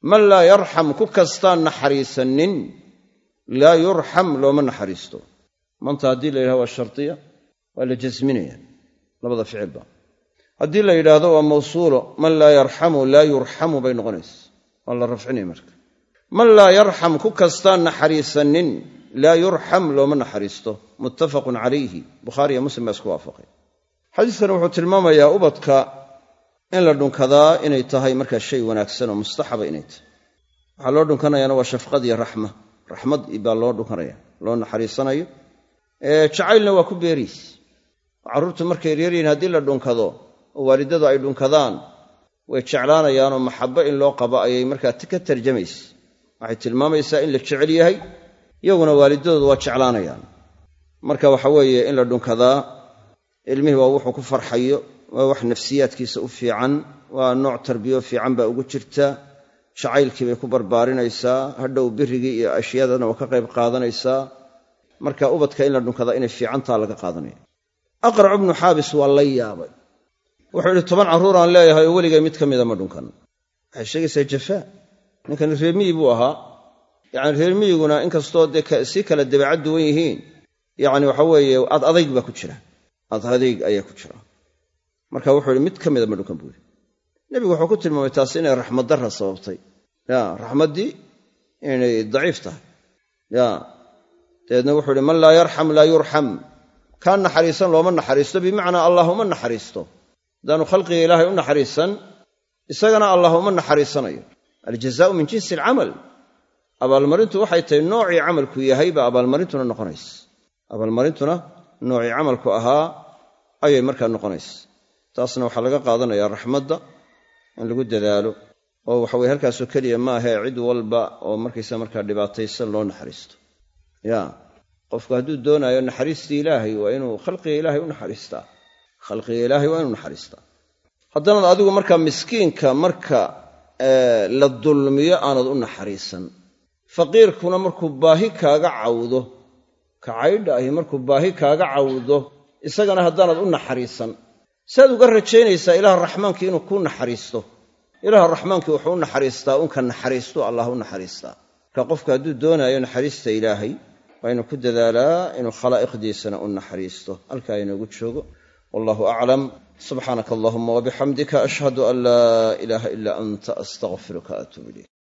man laa yarxam ku kastaan naxariisanin laa yurxam looma naxariisto. manta haddii la yidhahdo waa shardiya waa la jasminaya labada ficilba. haddii la yidhaahdo waa mawsuulo man laa yarxamu laa yurxamu bay noqonaysa, waa la rafcinaya marka. man laa yarxam ku kastaan naxariisanin laa yurxam looma naxariisto. muttafaqun calayhi, bukhaari iyo muslim baa isku waafaqay. xadiiskani wuxuu tilmaamayaa ubadka in la dhunkadaa inay tahay markaa shay wanaagsan oo mustaxaba inay tahay. waxaa loo dhunkanayaana waa shafqad iyo raxmad baa loo dhunkanaya, loo naxariisanayo. jacaylna waa ku beeriis. carruurtu markay reeryihiin haddii la dhunkado oo waalidadu ay dhunkadaan way jeclaanayaanoo maxabbo in loo qabo ayay markaa ka tarjamaysa. waxay tilmaamaysaa in la jecel yahay, iyaguna waalidadoodu waa jeclaanayaan. marka waxa weeye in la dhunkadaa ilmihii waa wuxuu ku farxayo, waa wax nafsiyaadkiisa u fiican, waa nooc tarbiyo fiican baa ugu jirta. jacaylkii bay ku barbaarinaysaa, hadhow birrigii iyo ashyaadana waa ka qayb qaadanaysaa. marka ubadka in la dhunkadaa inay fiicantaa laga qaadanaya. aqrac ibnu xaabis waa la yaabay. wuxuu yidhi 10 carruur aan leeyahay oo weligay mid ka mida ma dhunkan. waxay sheegaysaa jafaa. ninkan reermiyi buu ahaa. yacni reermiyiguna inkastoo dee si kala dabeecad duwan yihiin, yacni waxa weeye adayg baa ku jira, adayg ayaa ku jira. marka wuxuu yidhi mid ka mida ma dhunkan buu yidhi. nebigu wuxuu ku tilmaamay taas inay raxmad darra sababtay. raxmaddii inay daciif tahay. dabeedna wuxuu yidhi man laa yarxam laa yurxam. kaan naxariisan looma naxariisto, bimacnaa allah uma naxariisto. haddaanu khalqiga ilaahay u naxariisan, isagana allah uma naxariisanayo. aljazaau min jinsi alcamal. abaalmarintu waxay tahay noocii camalku yahay baa abaalmarintuna noqonaysa. abaalmarintuna noocii camalku ahaa ayay markaa noqonaysa. taasna waxaa laga qaadanayaa raxmadda in lagu dadaalo, oo waxa weye halkaasoo keliya maahee cid walba oo markaysa markaa dhibaataysan loo naxariisto. qofku hadduu doonaayo naxariistii ilaahay waa inuu khalqiga ilaahay u naxariistaa. khalqiga ilaahay waa inuu naxariistaa. haddanaad adigu markaa miskiinka marka la dulmiyo aanad u naxariisan, faqiirkuna markuu baahi kaaga cawdo, ka caydha ahi markuu baahi kaaga cawdo, isagana haddaanad u naxariisan, saad uga rajaynaysaa ilaah raxmaankii inuu kuu naxariisto? ilaah raxmaankii wuxuu u naxariistaa unka naxariistu allah u naxariistaa. marka qofku hadduu doonaayo naxariista ilaahay waa inuu ku dadaalaa inuu khalaa'iqdiisana u naxariisto. halkaa inoogu joogo. wallahu aclam. subxaanaka allahuma wabixamdika ashhadu an laa ilaaha ilaa anta astaghfiruka atuubu ilayk.